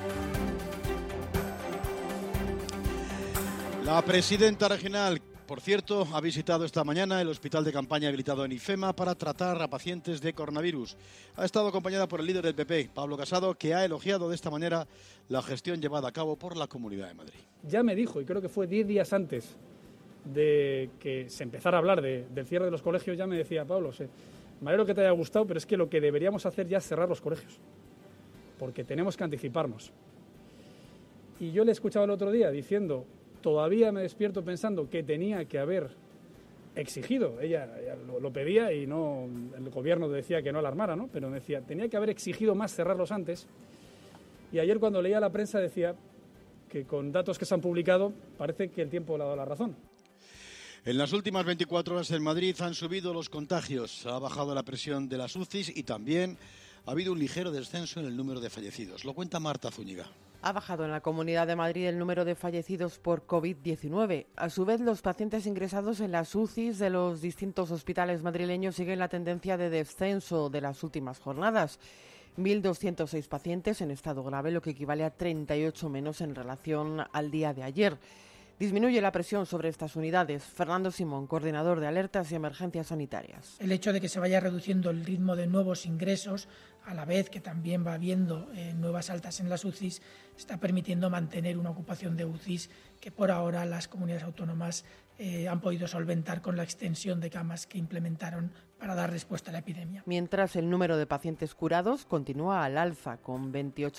Speaker 1: La presidenta regional, por cierto, ha visitado esta mañana el hospital de campaña habilitado en IFEMA para tratar a pacientes de coronavirus. Ha estado acompañada por el líder del PP, Pablo Casado, que ha elogiado de esta manera la gestión llevada a cabo por la Comunidad de Madrid.
Speaker 3: Ya me dijo, y creo que fue 10 días antes de que se empezara a hablar del cierre de los colegios, ya me decía: Pablo, me alegro que te haya gustado, pero es que lo que deberíamos hacer ya es cerrar los colegios, porque tenemos que anticiparnos. Y yo le escuchaba el otro día diciendo: todavía me despierto pensando que tenía que haber exigido, ella lo pedía y no, el gobierno decía que no alarmara, ¿no? Pero me decía, tenía que haber exigido más cerrarlos antes. Y ayer, cuando leía la prensa, decía que con datos que se han publicado parece que el tiempo le ha dado la razón.
Speaker 1: En las últimas 24 horas en Madrid han subido los contagios, ha bajado la presión de las UCIs y también ha habido un ligero descenso en el número de fallecidos. Lo cuenta Marta Zúñiga.
Speaker 21: Ha bajado en la Comunidad de Madrid el número de fallecidos por COVID-19. A su vez, los pacientes ingresados en las UCIs de los distintos hospitales madrileños siguen la tendencia de descenso de las últimas jornadas. 1.206 pacientes en estado grave, lo que equivale a 38 menos en relación al día de ayer. Disminuye la presión sobre estas unidades. Fernando Simón, coordinador de alertas y emergencias sanitarias.
Speaker 5: El hecho de que se vaya reduciendo el ritmo de nuevos ingresos, a la vez que también va habiendo nuevas altas en las UCIs, está permitiendo mantener una ocupación de UCIs que por ahora las comunidades autónomas han podido solventar con la extensión de camas que implementaron para dar respuesta a la epidemia.
Speaker 21: Mientras, el número de pacientes curados continúa al alza, con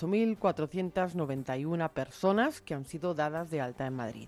Speaker 21: 28.491 personas que han sido dadas de alta en Madrid.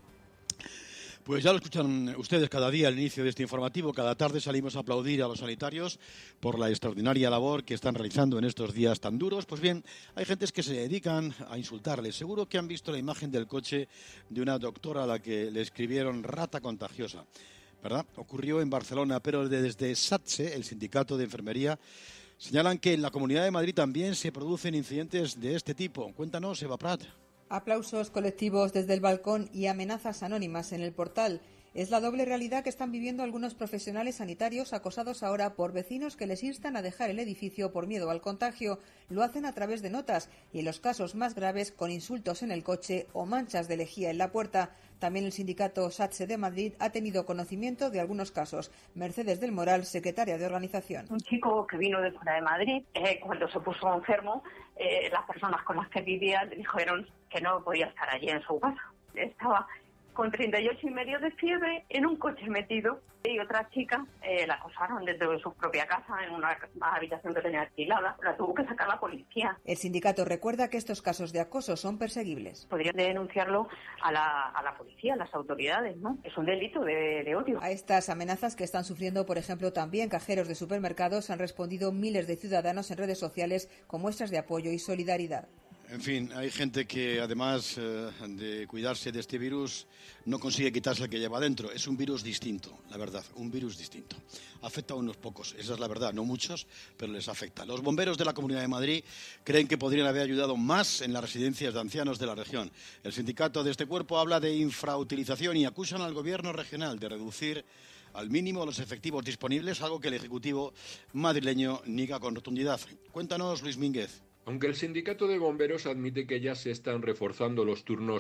Speaker 1: Pues ya lo escuchan ustedes cada día al inicio de este informativo. Cada tarde salimos a aplaudir a los sanitarios por la extraordinaria labor que están realizando en estos días tan duros. Pues bien, hay gentes que se dedican a insultarles. Seguro que han visto la imagen del coche de una doctora a la que le escribieron rata contagiosa, ¿verdad? Ocurrió en Barcelona, pero desde SATSE, el sindicato de enfermería, señalan que en la Comunidad de Madrid también se producen incidentes de este tipo. Cuéntanos, Eva Prat.
Speaker 6: Aplausos colectivos desde el balcón y amenazas anónimas en el portal. Es la doble realidad que están viviendo algunos profesionales sanitarios acosados ahora por vecinos que les instan a dejar el edificio por miedo al contagio. Lo hacen a través de notas y, en los casos más graves, con insultos en el coche o manchas de lejía en la puerta. También el sindicato SATSE de Madrid ha tenido conocimiento de algunos casos. Mercedes del Moral, secretaria de organización.
Speaker 16: Un chico que vino de fuera de Madrid, cuando se puso enfermo, las personas con las que vivía le dijeron que no podía estar allí en su casa. Estaba con 38,5 de fiebre, en un coche metido, y otra chica la acosaron desde su propia casa en una habitación que tenía alquilada. La tuvo que sacar la policía.
Speaker 6: El sindicato recuerda que estos casos de acoso son perseguibles.
Speaker 16: Podrían denunciarlo a la policía, a las autoridades, ¿no? Es un delito de odio.
Speaker 6: A estas amenazas que están sufriendo, por ejemplo, también cajeros de supermercados, han respondido miles de ciudadanos en redes sociales con muestras de apoyo y solidaridad.
Speaker 1: En fin, hay gente que además de cuidarse de este virus no consigue quitarse el que lleva dentro. Es un virus distinto, la verdad, un virus distinto. Afecta a unos pocos, esa es la verdad, no muchos, pero les afecta. Los bomberos de la Comunidad de Madrid creen que podrían haber ayudado más en las residencias de ancianos de la región. El sindicato de este cuerpo habla de infrautilización y acusan al gobierno regional de reducir al mínimo los efectivos disponibles, algo que el Ejecutivo madrileño niega con rotundidad. Cuéntanos, Luis Mínguez.
Speaker 17: Aunque el sindicato de bomberos admite que ya se están reforzando los turnos,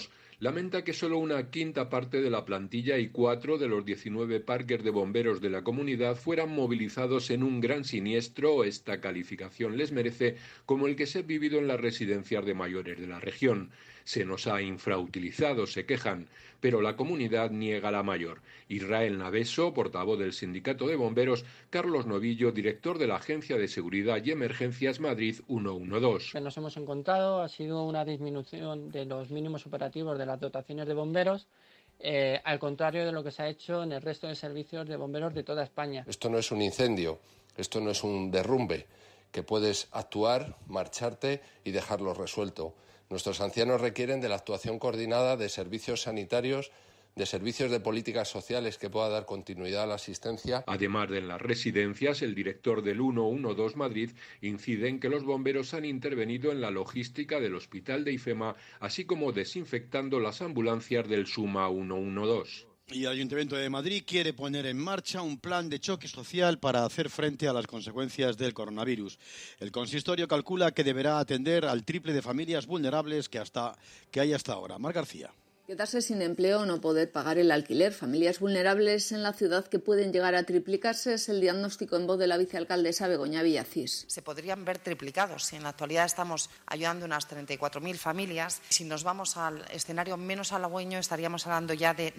Speaker 7: lamenta que solo una quinta parte de la plantilla y 4 de los 19 parques de bomberos de la comunidad fueran movilizados en un gran siniestro. Esta calificación les merece, como el que se ha vivido en las residencias de mayores de la región. Se nos ha infrautilizado, se quejan, pero la comunidad niega la mayor. Israel Naveso, portavoz del Sindicato de Bomberos, Carlos Novillo, director de la Agencia de Seguridad y Emergencias Madrid 112.
Speaker 17: Lo que nos hemos encontrado ha sido una disminución de los mínimos operativos de las dotaciones de bomberos, al contrario de lo que se ha hecho en el resto de servicios de bomberos de toda España.
Speaker 18: Esto no es un incendio, esto no es un derrumbe, que puedes actuar, marcharte y dejarlo resuelto. Nuestros ancianos requieren de la actuación coordinada de servicios sanitarios, de servicios de políticas sociales que pueda dar continuidad a la asistencia.
Speaker 7: Además de en las residencias, el director del 112 Madrid incide en que los bomberos han intervenido en la logística del hospital de IFEMA, así como desinfectando las ambulancias del SUMA 112.
Speaker 1: Y el Ayuntamiento de Madrid quiere poner en marcha un plan de choque social para hacer frente a las consecuencias del coronavirus. El consistorio calcula que deberá atender al triple de familias vulnerables que hay hasta ahora. Mar García.
Speaker 19: Quedarse sin empleo o no poder pagar el alquiler. Familias vulnerables en la ciudad que pueden llegar a triplicarse es el diagnóstico en voz de la vicealcaldesa Begoña Villacís.
Speaker 20: Se podrían ver triplicados. Si en la actualidad estamos ayudando a unas 34.000 familias, si nos vamos al escenario menos halagüeño estaríamos hablando ya de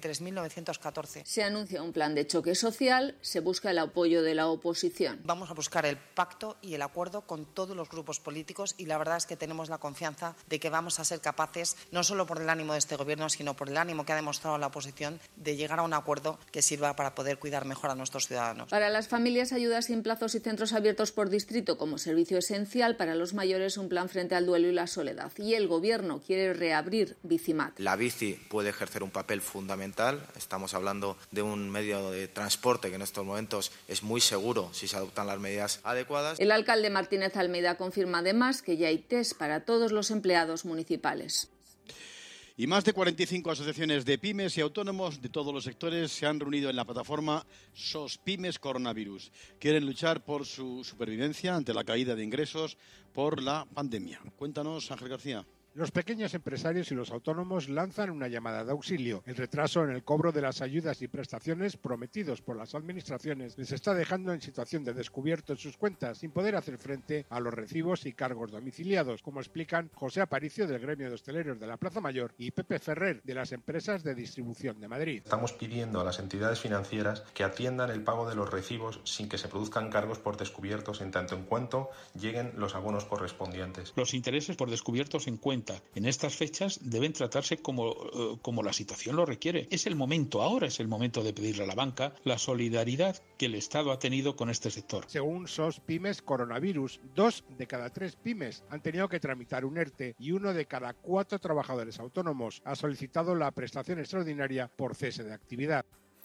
Speaker 20: 93.914.
Speaker 19: Se anuncia un plan de choque social, se busca el apoyo de la oposición.
Speaker 20: Vamos a buscar el pacto y el acuerdo con todos los grupos políticos y la verdad es que tenemos la confianza de que vamos a ser capaces, no solo por el ánimo de este Gobierno, sino por el ánimo que ha demostrado la oposición de llegar a un acuerdo que sirva para poder cuidar mejor a nuestros ciudadanos.
Speaker 19: Para las familias, ayudas sin plazos y centros abiertos por distrito como servicio esencial. Para los mayores, un plan frente al duelo y la soledad. Y el Gobierno quiere reabrir Bicimat.
Speaker 22: La bici puede ejercer un papel fundamental. Estamos hablando de un medio de transporte que en estos momentos es muy seguro si se adoptan las medidas adecuadas.
Speaker 19: El alcalde Martínez Almeida confirma además que ya hay test para todos los empleados municipales.
Speaker 1: Y más de 45 asociaciones de pymes y autónomos de todos los sectores se han reunido en la plataforma SOS Pymes Coronavirus. Quieren luchar por su supervivencia ante la caída de ingresos por la pandemia. Cuéntanos, Ángel García.
Speaker 23: Los pequeños empresarios y los autónomos lanzan una llamada de auxilio. El retraso en el cobro de las ayudas y prestaciones prometidos por las administraciones les está dejando en situación de descubierto en sus cuentas, sin poder hacer frente a los recibos y cargos domiciliados, como explican José Aparicio del Gremio de Hosteleros de la Plaza Mayor y Pepe Ferrer de las Empresas de Distribución de Madrid.
Speaker 24: Estamos pidiendo a las entidades financieras que atiendan el pago de los recibos sin que se produzcan cargos por descubiertos en tanto en cuanto lleguen los abonos correspondientes.
Speaker 25: Los intereses por descubiertos en cuenta en estas fechas deben tratarse como la situación lo requiere. Es el momento, ahora es el momento de pedirle a la banca la solidaridad que el Estado ha tenido con este sector.
Speaker 23: Según SOS Pymes Coronavirus, 2 de cada 3 pymes han tenido que tramitar un ERTE y 1 de cada 4 trabajadores autónomos ha solicitado la prestación extraordinaria por cese de actividad.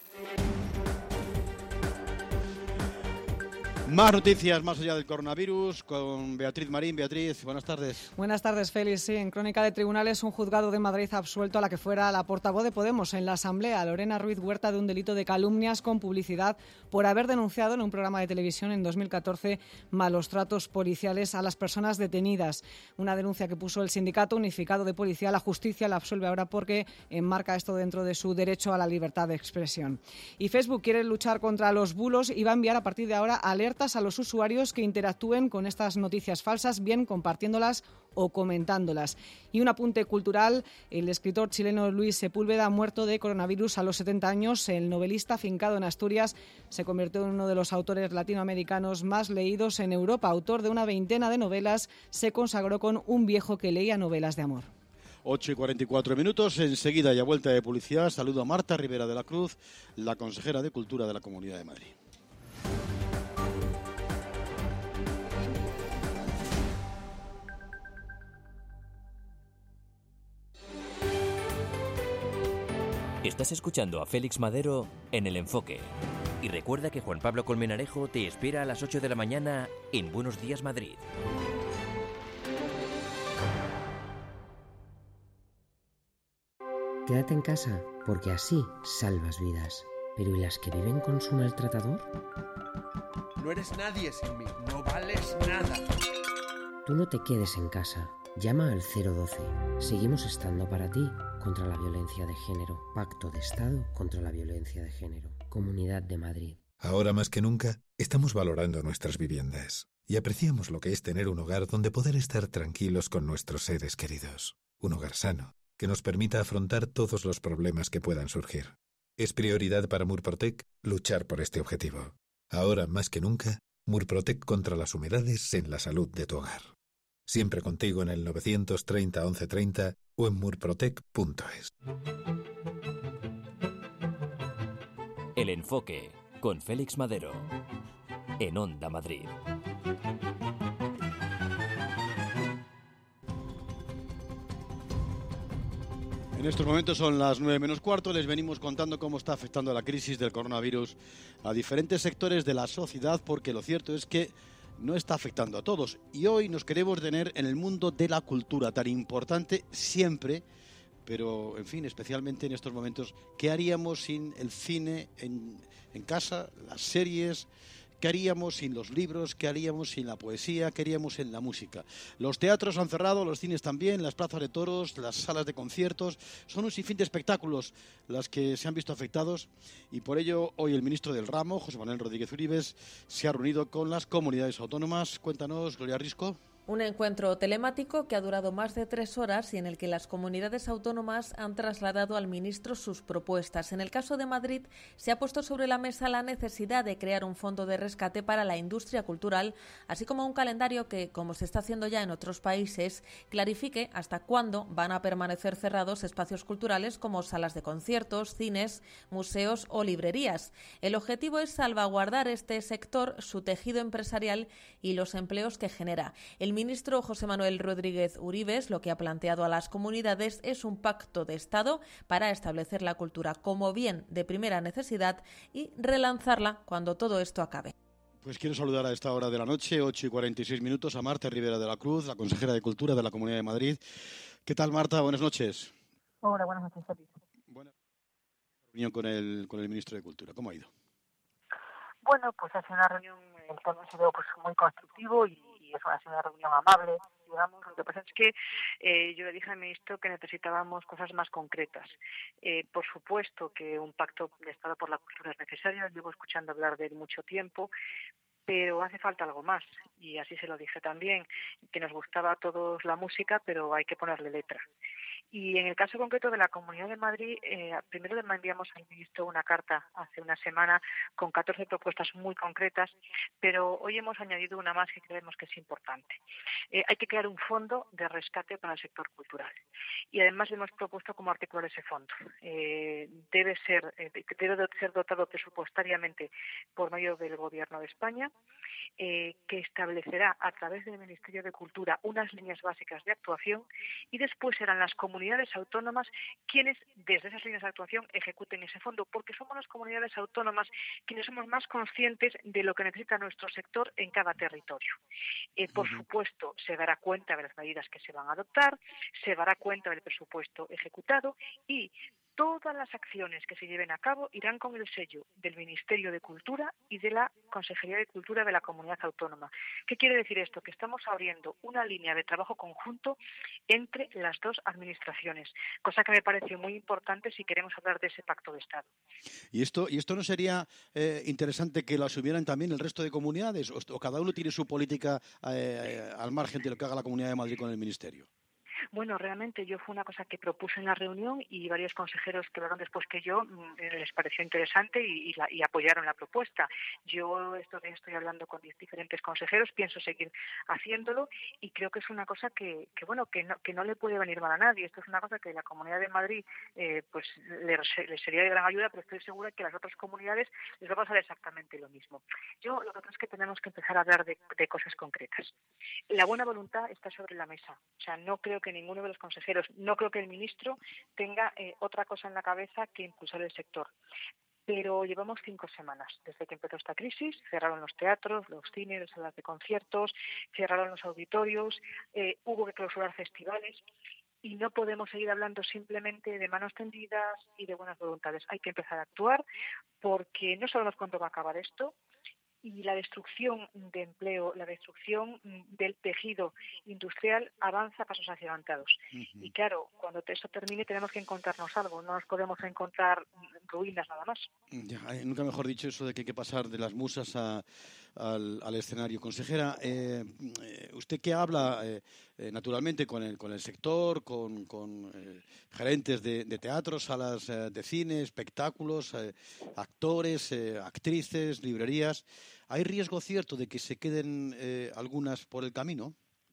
Speaker 1: Más noticias más allá del coronavirus con Beatriz Marín. Beatriz, buenas tardes.
Speaker 30: Buenas tardes, Félix. Sí, en Crónica de Tribunales, un juzgado de Madrid ha absuelto a la que fuera la portavoz de Podemos en la Asamblea, Lorena Ruiz Huerta, de un delito de calumnias con publicidad por haber denunciado en un programa de televisión en 2014 malos tratos policiales a las personas detenidas. Una denuncia que puso el Sindicato Unificado de Policía. La justicia la absuelve ahora porque enmarca esto dentro de su derecho a la libertad de expresión. Y Facebook quiere luchar contra los bulos y va a enviar a partir de ahora alertas a los usuarios que interactúen con estas noticias falsas, bien compartiéndolas o comentándolas. Y un apunte cultural, el escritor chileno Luis Sepúlveda ha muerto de coronavirus a los 70 años. El novelista afincado en Asturias se convirtió en uno de los autores latinoamericanos más leídos en Europa. Autor de una veintena de novelas, se consagró con Un viejo que leía novelas de amor.
Speaker 1: 8:44. Enseguida y a vuelta de publicidad, saludo a Marta Rivera de la Cruz, la consejera de Cultura de la Comunidad de Madrid.
Speaker 2: Estás escuchando a Félix Madero en El Enfoque. Y recuerda que Juan Pablo Colmenarejo te espera a las 8 de la mañana en Buenos Días Madrid.
Speaker 31: Quédate en casa, porque así salvas vidas. ¿Pero y las que viven con su maltratador?
Speaker 32: No eres nadie sin mí, no vales nada.
Speaker 31: Tú no te quedes en casa. Llama al 012. Seguimos estando para ti. contra la violencia de género. Pacto de Estado contra la violencia de género. Comunidad de Madrid.
Speaker 4: Ahora más que nunca, estamos valorando nuestras viviendas y apreciamos lo que es tener un hogar donde poder estar tranquilos con nuestros seres queridos. Un hogar sano, que nos permita afrontar todos los problemas que puedan surgir. Es prioridad para Murprotec luchar por este objetivo. Ahora más que nunca, Murprotec contra las humedades en la salud de tu hogar. Siempre contigo en el 930 1130 o en murprotec.es.
Speaker 2: El Enfoque, con Félix Madero, en Onda Madrid.
Speaker 1: En estos momentos son las 9 menos cuarto, les venimos contando cómo está afectando la crisis del coronavirus a diferentes sectores de la sociedad, porque lo cierto es que no está afectando a todos. Y hoy nos queremos detener en el mundo de la cultura, tan importante siempre, pero en fin, especialmente en estos momentos. ¿Qué haríamos sin el cine en casa, las series? ¿Qué haríamos sin los libros? ¿Qué haríamos sin la poesía? ¿Qué haríamos sin la música? Los teatros han cerrado, los cines también, las plazas de toros, las salas de conciertos. Son un sinfín de espectáculos las que se han visto afectados, y por ello hoy el ministro del ramo, José Manuel Rodríguez Uribes, se ha reunido con las comunidades autónomas. Cuéntanos, Gloria Risco.
Speaker 15: Un encuentro telemático que ha durado más de 3 horas y en el que las comunidades autónomas han trasladado al ministro sus propuestas. En el caso de Madrid, se ha puesto sobre la mesa la necesidad de crear un fondo de rescate para la industria cultural, así como un calendario que, como se está haciendo ya en otros países, clarifique hasta cuándo van a permanecer cerrados espacios culturales como salas de conciertos, cines, museos o librerías. El objetivo es salvaguardar este sector, su tejido empresarial y los empleos que genera. El ministro José Manuel Rodríguez Uribes lo que ha planteado a las comunidades es un pacto de Estado para establecer la cultura como bien de primera necesidad y relanzarla cuando todo esto acabe.
Speaker 1: Pues quiero saludar a esta hora de la noche, 8:46, a Marta Rivera de la Cruz, la consejera de Cultura de la Comunidad de Madrid. ¿Qué tal, Marta? Buenas noches.
Speaker 8: Hola, buenas noches, Félix.
Speaker 1: Buena reunión con el ministro de Cultura. ¿Cómo ha ido?
Speaker 8: Bueno, pues ha sido una reunión, el tono ha sido pues muy constructivo y eso ha sido una reunión amable, digamos. Lo que pasa es que yo le dije al ministro que necesitábamos cosas más concretas. Por supuesto que un pacto de Estado por la cultura es necesario, llevo escuchando hablar de él mucho tiempo, pero hace falta algo más, y así se lo dije también, que nos gustaba a todos la música, pero hay que ponerle letra. Y en el caso concreto de la Comunidad de Madrid, primero le enviamos al ministro una carta hace una semana con 14 propuestas muy concretas, pero hoy hemos añadido una más que creemos que es importante. Hay que crear un fondo de rescate para el sector cultural. Y además le hemos propuesto cómo articular ese fondo. Debe ser dotado presupuestariamente por medio del Gobierno de España, que establecerá a través del Ministerio de Cultura unas líneas básicas de actuación, y después serán las comunidades autónomas quienes desde esas líneas de actuación ejecuten ese fondo, porque somos las comunidades autónomas quienes somos más conscientes de lo que necesita nuestro sector en cada territorio. Por supuesto, se dará cuenta de las medidas que se van a adoptar, se dará cuenta del presupuesto ejecutado, y todas las acciones que se lleven a cabo irán con el sello del Ministerio de Cultura y de la Consejería de Cultura de la Comunidad Autónoma. ¿Qué quiere decir esto? Que estamos abriendo una línea de trabajo conjunto entre las dos administraciones, cosa que me parece muy importante si queremos hablar de ese pacto de Estado.
Speaker 1: ¿Y esto no sería interesante que lo asumieran también el resto de comunidades, o cada uno tiene su política al margen de lo que haga la Comunidad de Madrid con el Ministerio?
Speaker 8: Bueno, realmente fue una cosa que propuse en la reunión y varios consejeros que hablaron después que yo les pareció interesante y apoyaron la propuesta. Yo estoy hablando con diferentes consejeros, pienso seguir haciéndolo y creo que es una cosa que no le puede venir mal a nadie. Esto es una cosa que la Comunidad de Madrid pues le sería de gran ayuda, pero estoy segura que a las otras comunidades les va a pasar exactamente lo mismo. Lo que pasa es que tenemos que empezar a hablar de cosas concretas. La buena voluntad está sobre la mesa. O sea, no creo que ninguno de los consejeros, no creo que el ministro tenga otra cosa en la cabeza que impulsar el sector. Pero llevamos 5 semanas desde que empezó esta crisis. Cerraron los teatros, los cines, las salas de conciertos, cerraron los auditorios, hubo que clausurar festivales. Y no podemos seguir hablando simplemente de manos tendidas y de buenas voluntades. Hay que empezar a actuar porque no sabemos cuándo va a acabar esto. y la destrucción de empleo, la destrucción del tejido industrial avanza a pasos agigantados. Y claro, cuando eso termine tenemos que encontrarnos algo, no nos podemos encontrar ruinas nada más.
Speaker 1: Ya, nunca mejor dicho eso de que hay que pasar de las musas al escenario. Consejera, usted que habla naturalmente con el sector, con gerentes de teatros, salas de cine, espectáculos, actores, actrices, librerías, ¿hay riesgo cierto de que se queden algunas por el camino?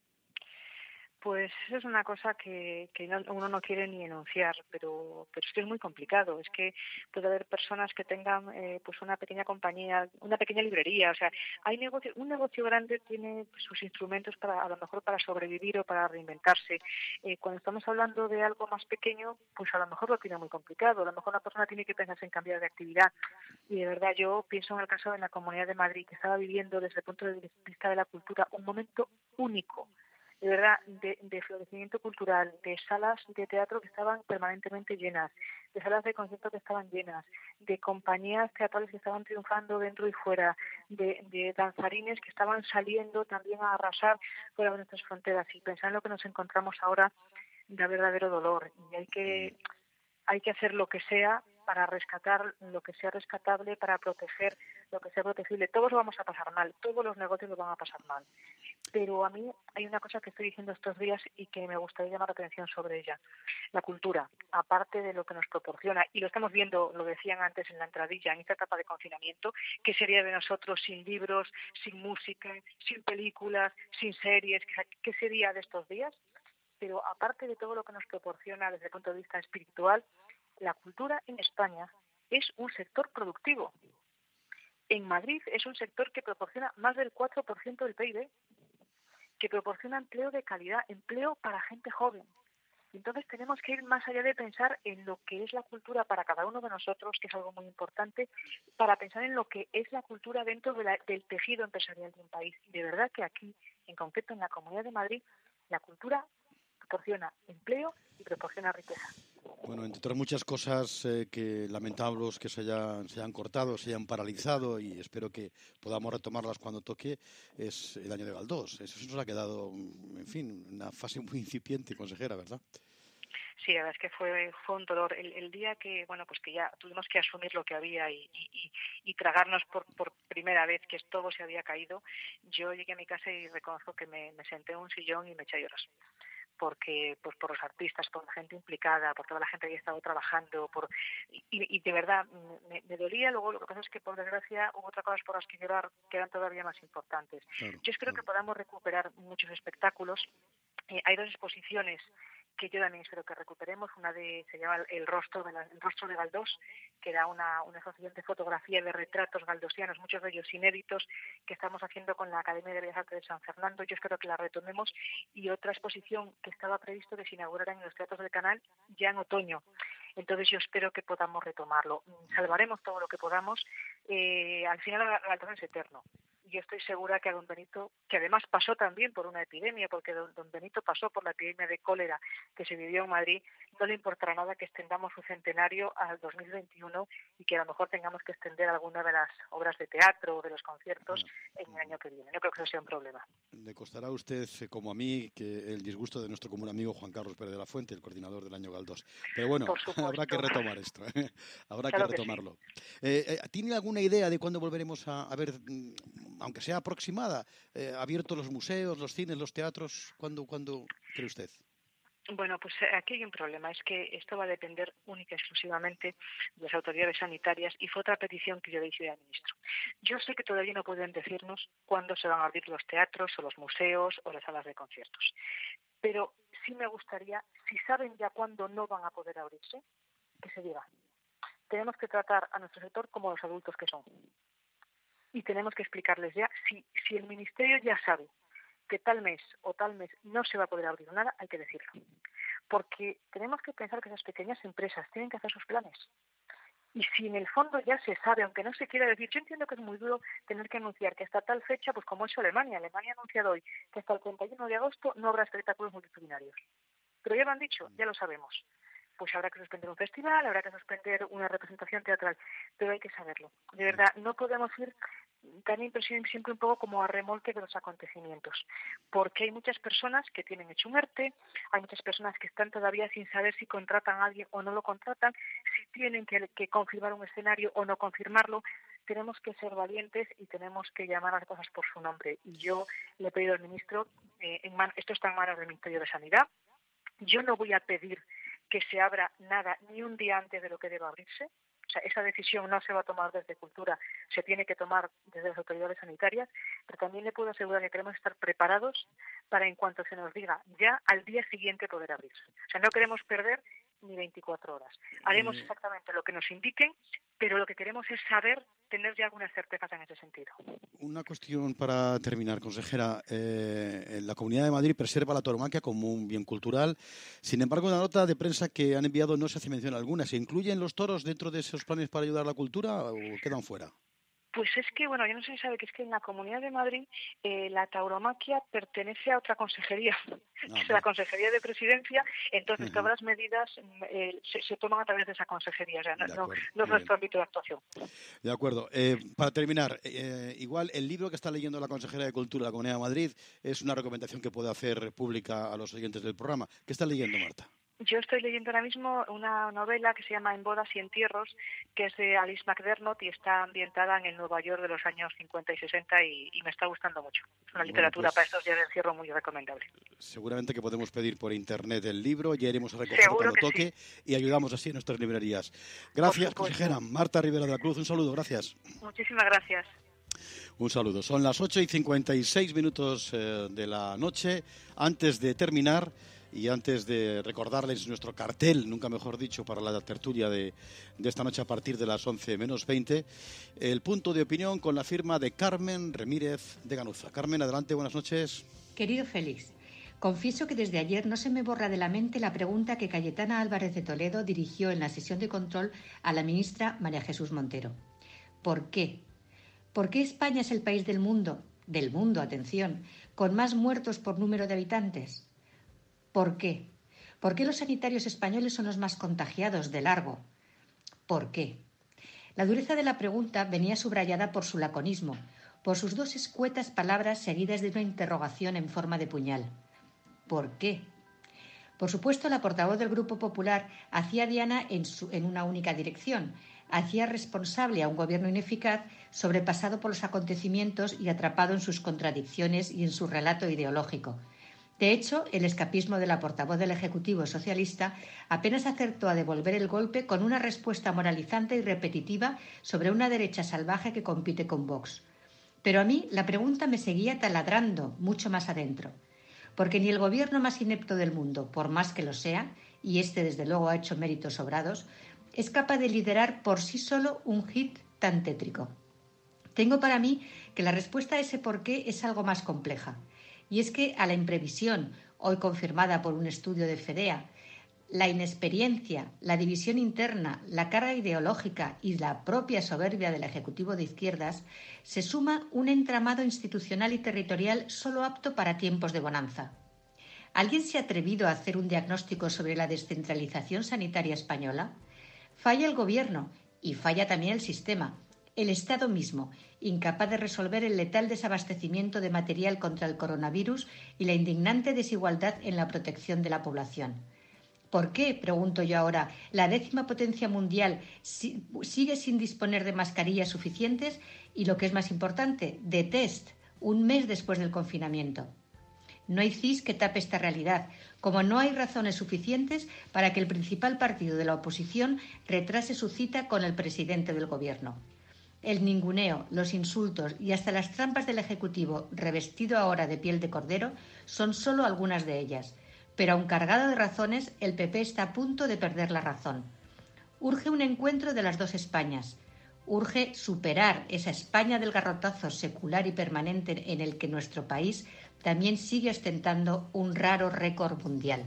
Speaker 8: Pues eso es una cosa que uno no quiere ni enunciar, pero es que es muy complicado. Es que puede haber personas que tengan pues una pequeña compañía, una pequeña librería. O sea, un negocio grande tiene sus instrumentos para, a lo mejor, para sobrevivir o para reinventarse. Cuando estamos hablando de algo más pequeño, pues a lo mejor lo tiene muy complicado. A lo mejor una persona tiene que pensarse en cambiar de actividad. Y de verdad yo pienso en el caso de la Comunidad de Madrid, que estaba viviendo desde el punto de vista de la cultura un momento único. De verdad, de florecimiento cultural, de salas de teatro que estaban permanentemente llenas, de salas de conciertos que estaban llenas, de compañías teatrales que estaban triunfando dentro y fuera, de danzarines que estaban saliendo también a arrasar fuera de nuestras fronteras. Y pensar en lo que nos encontramos ahora da verdadero dolor. Y hay que hacer lo que sea para rescatar lo que sea rescatable, para proteger lo que sea protegible. Todos lo vamos a pasar mal, todos los negocios lo van a pasar mal. Pero a mí hay una cosa que estoy diciendo estos días y que me gustaría llamar la atención sobre ella. La cultura, aparte de lo que nos proporciona, y lo estamos viendo, lo decían antes en la entradilla, en esta etapa de confinamiento, ¿qué sería de nosotros sin libros, sin música, sin películas, sin series? ¿Qué sería de estos días? Pero aparte de todo lo que nos proporciona desde el punto de vista espiritual, la cultura en España es un sector productivo. En Madrid es un sector que proporciona más del 4% del PIB, que proporciona empleo de calidad, empleo para gente joven. Entonces tenemos que ir más allá de pensar en lo que es la cultura para cada uno de nosotros, que es algo muy importante, para pensar en lo que es la cultura dentro del tejido empresarial de un país. Y de verdad que aquí, en concreto en la Comunidad de Madrid, la cultura proporciona empleo y proporciona riqueza.
Speaker 1: Bueno, entre otras muchas cosas que lamentables que se hayan cortado, se hayan paralizado, y espero que podamos retomarlas cuando toque, es el año de Galdós. Eso nos ha quedado, en fin, una fase muy incipiente, consejera, ¿verdad?
Speaker 8: Sí, la verdad es que fue un dolor. El día que, bueno, pues que ya tuvimos que asumir lo que había y tragarnos por primera vez que todo se había caído, yo llegué a mi casa y reconozco que me senté en un sillón y me eché a llorar. Porque pues por los artistas, por la gente implicada, por toda la gente que ha estado trabajando, y de verdad me dolía. Luego lo que pasa es que por desgracia hubo otras cosas por las que llorar que eran todavía más importantes. Claro, yo espero que podamos recuperar muchos espectáculos. Hay dos exposiciones que yo también espero que recuperemos. Una se llama El rostro de Galdós, que era una exposición de fotografía de retratos galdosianos, muchos de ellos inéditos, que estamos haciendo con la Academia de Bellas Artes de San Fernando. Yo espero que la retomemos. Y otra exposición que estaba previsto que se inaugurara en los teatros del Canal ya en otoño. Entonces yo espero que podamos retomarlo. Salvaremos todo lo que podamos. Al final Galdós es eterno. Yo estoy segura que a don Benito, que además pasó también por una epidemia, porque don Benito pasó por la epidemia de cólera que se vivió en Madrid, no le importará nada que extendamos su centenario al 2021 y que a lo mejor tengamos que extender alguna de las obras de teatro o de los conciertos en el año que viene. No creo que eso sea un problema.
Speaker 1: Le costará a usted, como a mí, que el disgusto de nuestro común amigo Juan Carlos Pérez de la Fuente, el coordinador del año Galdós. Pero bueno, habrá que retomar esto, habrá claro que retomarlo. Sí. ¿Tiene alguna idea de cuándo volveremos a ver, aunque sea aproximada, abiertos los museos, los cines, los teatros? ¿Cuándo cree usted?
Speaker 8: Bueno, pues aquí hay un problema, es que esto va a depender única y exclusivamente de las autoridades sanitarias, y fue otra petición que yo le hice al ministro. Yo sé que todavía no pueden decirnos cuándo se van a abrir los teatros o los museos o las salas de conciertos, pero sí me gustaría, si saben ya cuándo no van a poder abrirse, que se diga. Tenemos que tratar a nuestro sector como los adultos que son, y tenemos que explicarles ya, si el ministerio ya sabe que tal mes no se va a poder abrir nada, hay que decirlo. Porque tenemos que pensar que esas pequeñas empresas tienen que hacer sus planes. Y si en el fondo ya se sabe, aunque no se quiera decir, yo entiendo que es muy duro tener que anunciar que hasta tal fecha, pues como ha hecho Alemania ha anunciado hoy que hasta el 31 de agosto no habrá espectáculos multitudinarios. Pero ya lo han dicho, ya lo sabemos. Pues habrá que suspender un festival, habrá que suspender una representación teatral, pero hay que saberlo. De verdad, no podemos ir da la impresión siempre un poco como a remolque de los acontecimientos, porque hay muchas personas que tienen hecho un ERTE, hay muchas personas que están todavía sin saber si contratan a alguien o no lo contratan, si tienen que confirmar un escenario o no confirmarlo. Tenemos que ser valientes y tenemos que llamar a las cosas por su nombre. Y yo le he pedido al ministro, esto está en manos del Ministerio de Sanidad, yo no voy a pedir que se abra nada ni un día antes de lo que deba abrirse. O sea, esa decisión no se va a tomar desde Cultura, se tiene que tomar desde las autoridades sanitarias, pero también le puedo asegurar que queremos estar preparados para, en cuanto se nos diga, ya al día siguiente poder abrirse. O sea, no queremos perder ni 24 horas. Haremos exactamente lo que nos indiquen, pero lo que queremos es saber, tener ya algunas certezas en ese sentido.
Speaker 1: Una cuestión para terminar, consejera. La Comunidad de Madrid preserva la tauromaquia como un bien cultural. Sin embargo, en la nota de prensa que han enviado no se hace mención alguna. ¿Se incluyen los toros dentro de esos planes para ayudar a la cultura o quedan fuera?
Speaker 8: Pues es que, bueno, yo no sé si sabe que es que en la Comunidad de Madrid la tauromaquia pertenece a otra consejería, que es la Consejería de Presidencia, entonces todas las medidas se toman a través de esa consejería, o sea, no es nuestro ámbito de actuación.
Speaker 1: De acuerdo. Para terminar, igual el libro que está leyendo la consejera de Cultura de la Comunidad de Madrid es una recomendación que puede hacer pública a los oyentes del programa. ¿Qué está leyendo, Marta?
Speaker 8: Yo estoy leyendo ahora mismo una novela que se llama En bodas y entierros, que es de Alice McDermott y está ambientada en el Nueva York de los años 50 y 60 y me está gustando mucho. Es una literatura para estos días de encierro muy recomendable.
Speaker 1: Seguramente que podemos pedir por internet el libro, ya iremos a recogerlo cuando toque y ayudamos así en nuestras librerías. Gracias, consejera. Marta Rivera de la Cruz, un saludo, gracias.
Speaker 8: Muchísimas gracias.
Speaker 1: Un saludo. Son las 8:56 de la noche. Antes de terminar y antes de recordarles nuestro cartel, nunca mejor dicho, para la tertulia de esta noche a partir de las 11:20, el punto de opinión con la firma de Carmen Ramírez de Ganuza. Carmen, adelante, buenas noches.
Speaker 3: Querido Félix, confieso que desde ayer no se me borra de la mente la pregunta que Cayetana Álvarez de Toledo dirigió en la sesión de control a la ministra María Jesús Montero. ¿Por qué? ¿Por qué España es el país del mundo, atención, con más muertos por número de habitantes? ¿Por qué? ¿Por qué los sanitarios españoles son los más contagiados de largo? ¿Por qué? La dureza de la pregunta venía subrayada por su laconismo, por sus dos escuetas palabras seguidas de una interrogación en forma de puñal. ¿Por qué? Por supuesto, la portavoz del Grupo Popular hacía diana en una única dirección, hacía responsable a un gobierno ineficaz, sobrepasado por los acontecimientos y atrapado en sus contradicciones y en su relato ideológico. De hecho, el escapismo de la portavoz del Ejecutivo socialista apenas acertó a devolver el golpe con una respuesta moralizante y repetitiva sobre una derecha salvaje que compite con Vox. Pero a mí la pregunta me seguía taladrando mucho más adentro, porque ni el gobierno más inepto del mundo, por más que lo sea, y este desde luego ha hecho méritos sobrados, es capaz de liderar por sí solo un hit tan tétrico. Tengo para mí que la respuesta a ese por qué es algo más compleja. Y es que a la imprevisión, hoy confirmada por un estudio de FEDEA, la inexperiencia, la división interna, la carga ideológica y la propia soberbia del Ejecutivo de izquierdas, se suma un entramado institucional y territorial solo apto para tiempos de bonanza. ¿Alguien se ha atrevido a hacer un diagnóstico sobre la descentralización sanitaria española? Falla el Gobierno y falla también el sistema. El Estado mismo, incapaz de resolver el letal desabastecimiento de material contra el coronavirus y la indignante desigualdad en la protección de la población. ¿Por qué, pregunto yo ahora, la 10ª potencia mundial sigue sin disponer de mascarillas suficientes y, lo que es más importante, de test, un mes después del confinamiento? No hay CIS que tape esta realidad, como no hay razones suficientes para que el principal partido de la oposición retrase su cita con el presidente del Gobierno. El ninguneo, los insultos y hasta las trampas del Ejecutivo, revestido ahora de piel de cordero, son solo algunas de ellas. Pero aun cargado de razones, el PP está a punto de perder la razón. Urge un encuentro de las dos Españas. Urge superar esa España del garrotazo secular y permanente en el que nuestro país también sigue ostentando un raro récord mundial.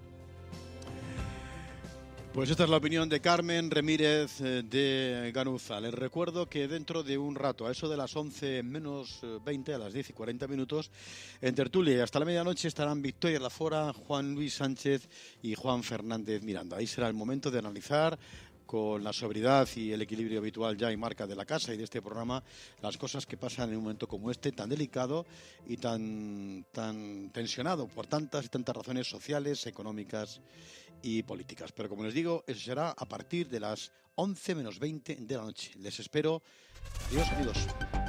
Speaker 1: Pues esta es la opinión de Carmen Ramírez de Ganuza. Les recuerdo que dentro de un rato, a eso de las 11:20, a las 10:40, en tertulia y hasta la medianoche estarán Victoria Lafora, Juan Luis Sánchez y Juan Fernández Miranda. Ahí será el momento de analizar con la sobriedad y el equilibrio habitual ya y marca de la casa y de este programa, las cosas que pasan en un momento como este, tan delicado y tan tensionado por tantas y tantas razones sociales, económicas y políticas. Pero como les digo, eso será a partir de las 11 menos 20 de la noche. Les espero. Adiós, amigos.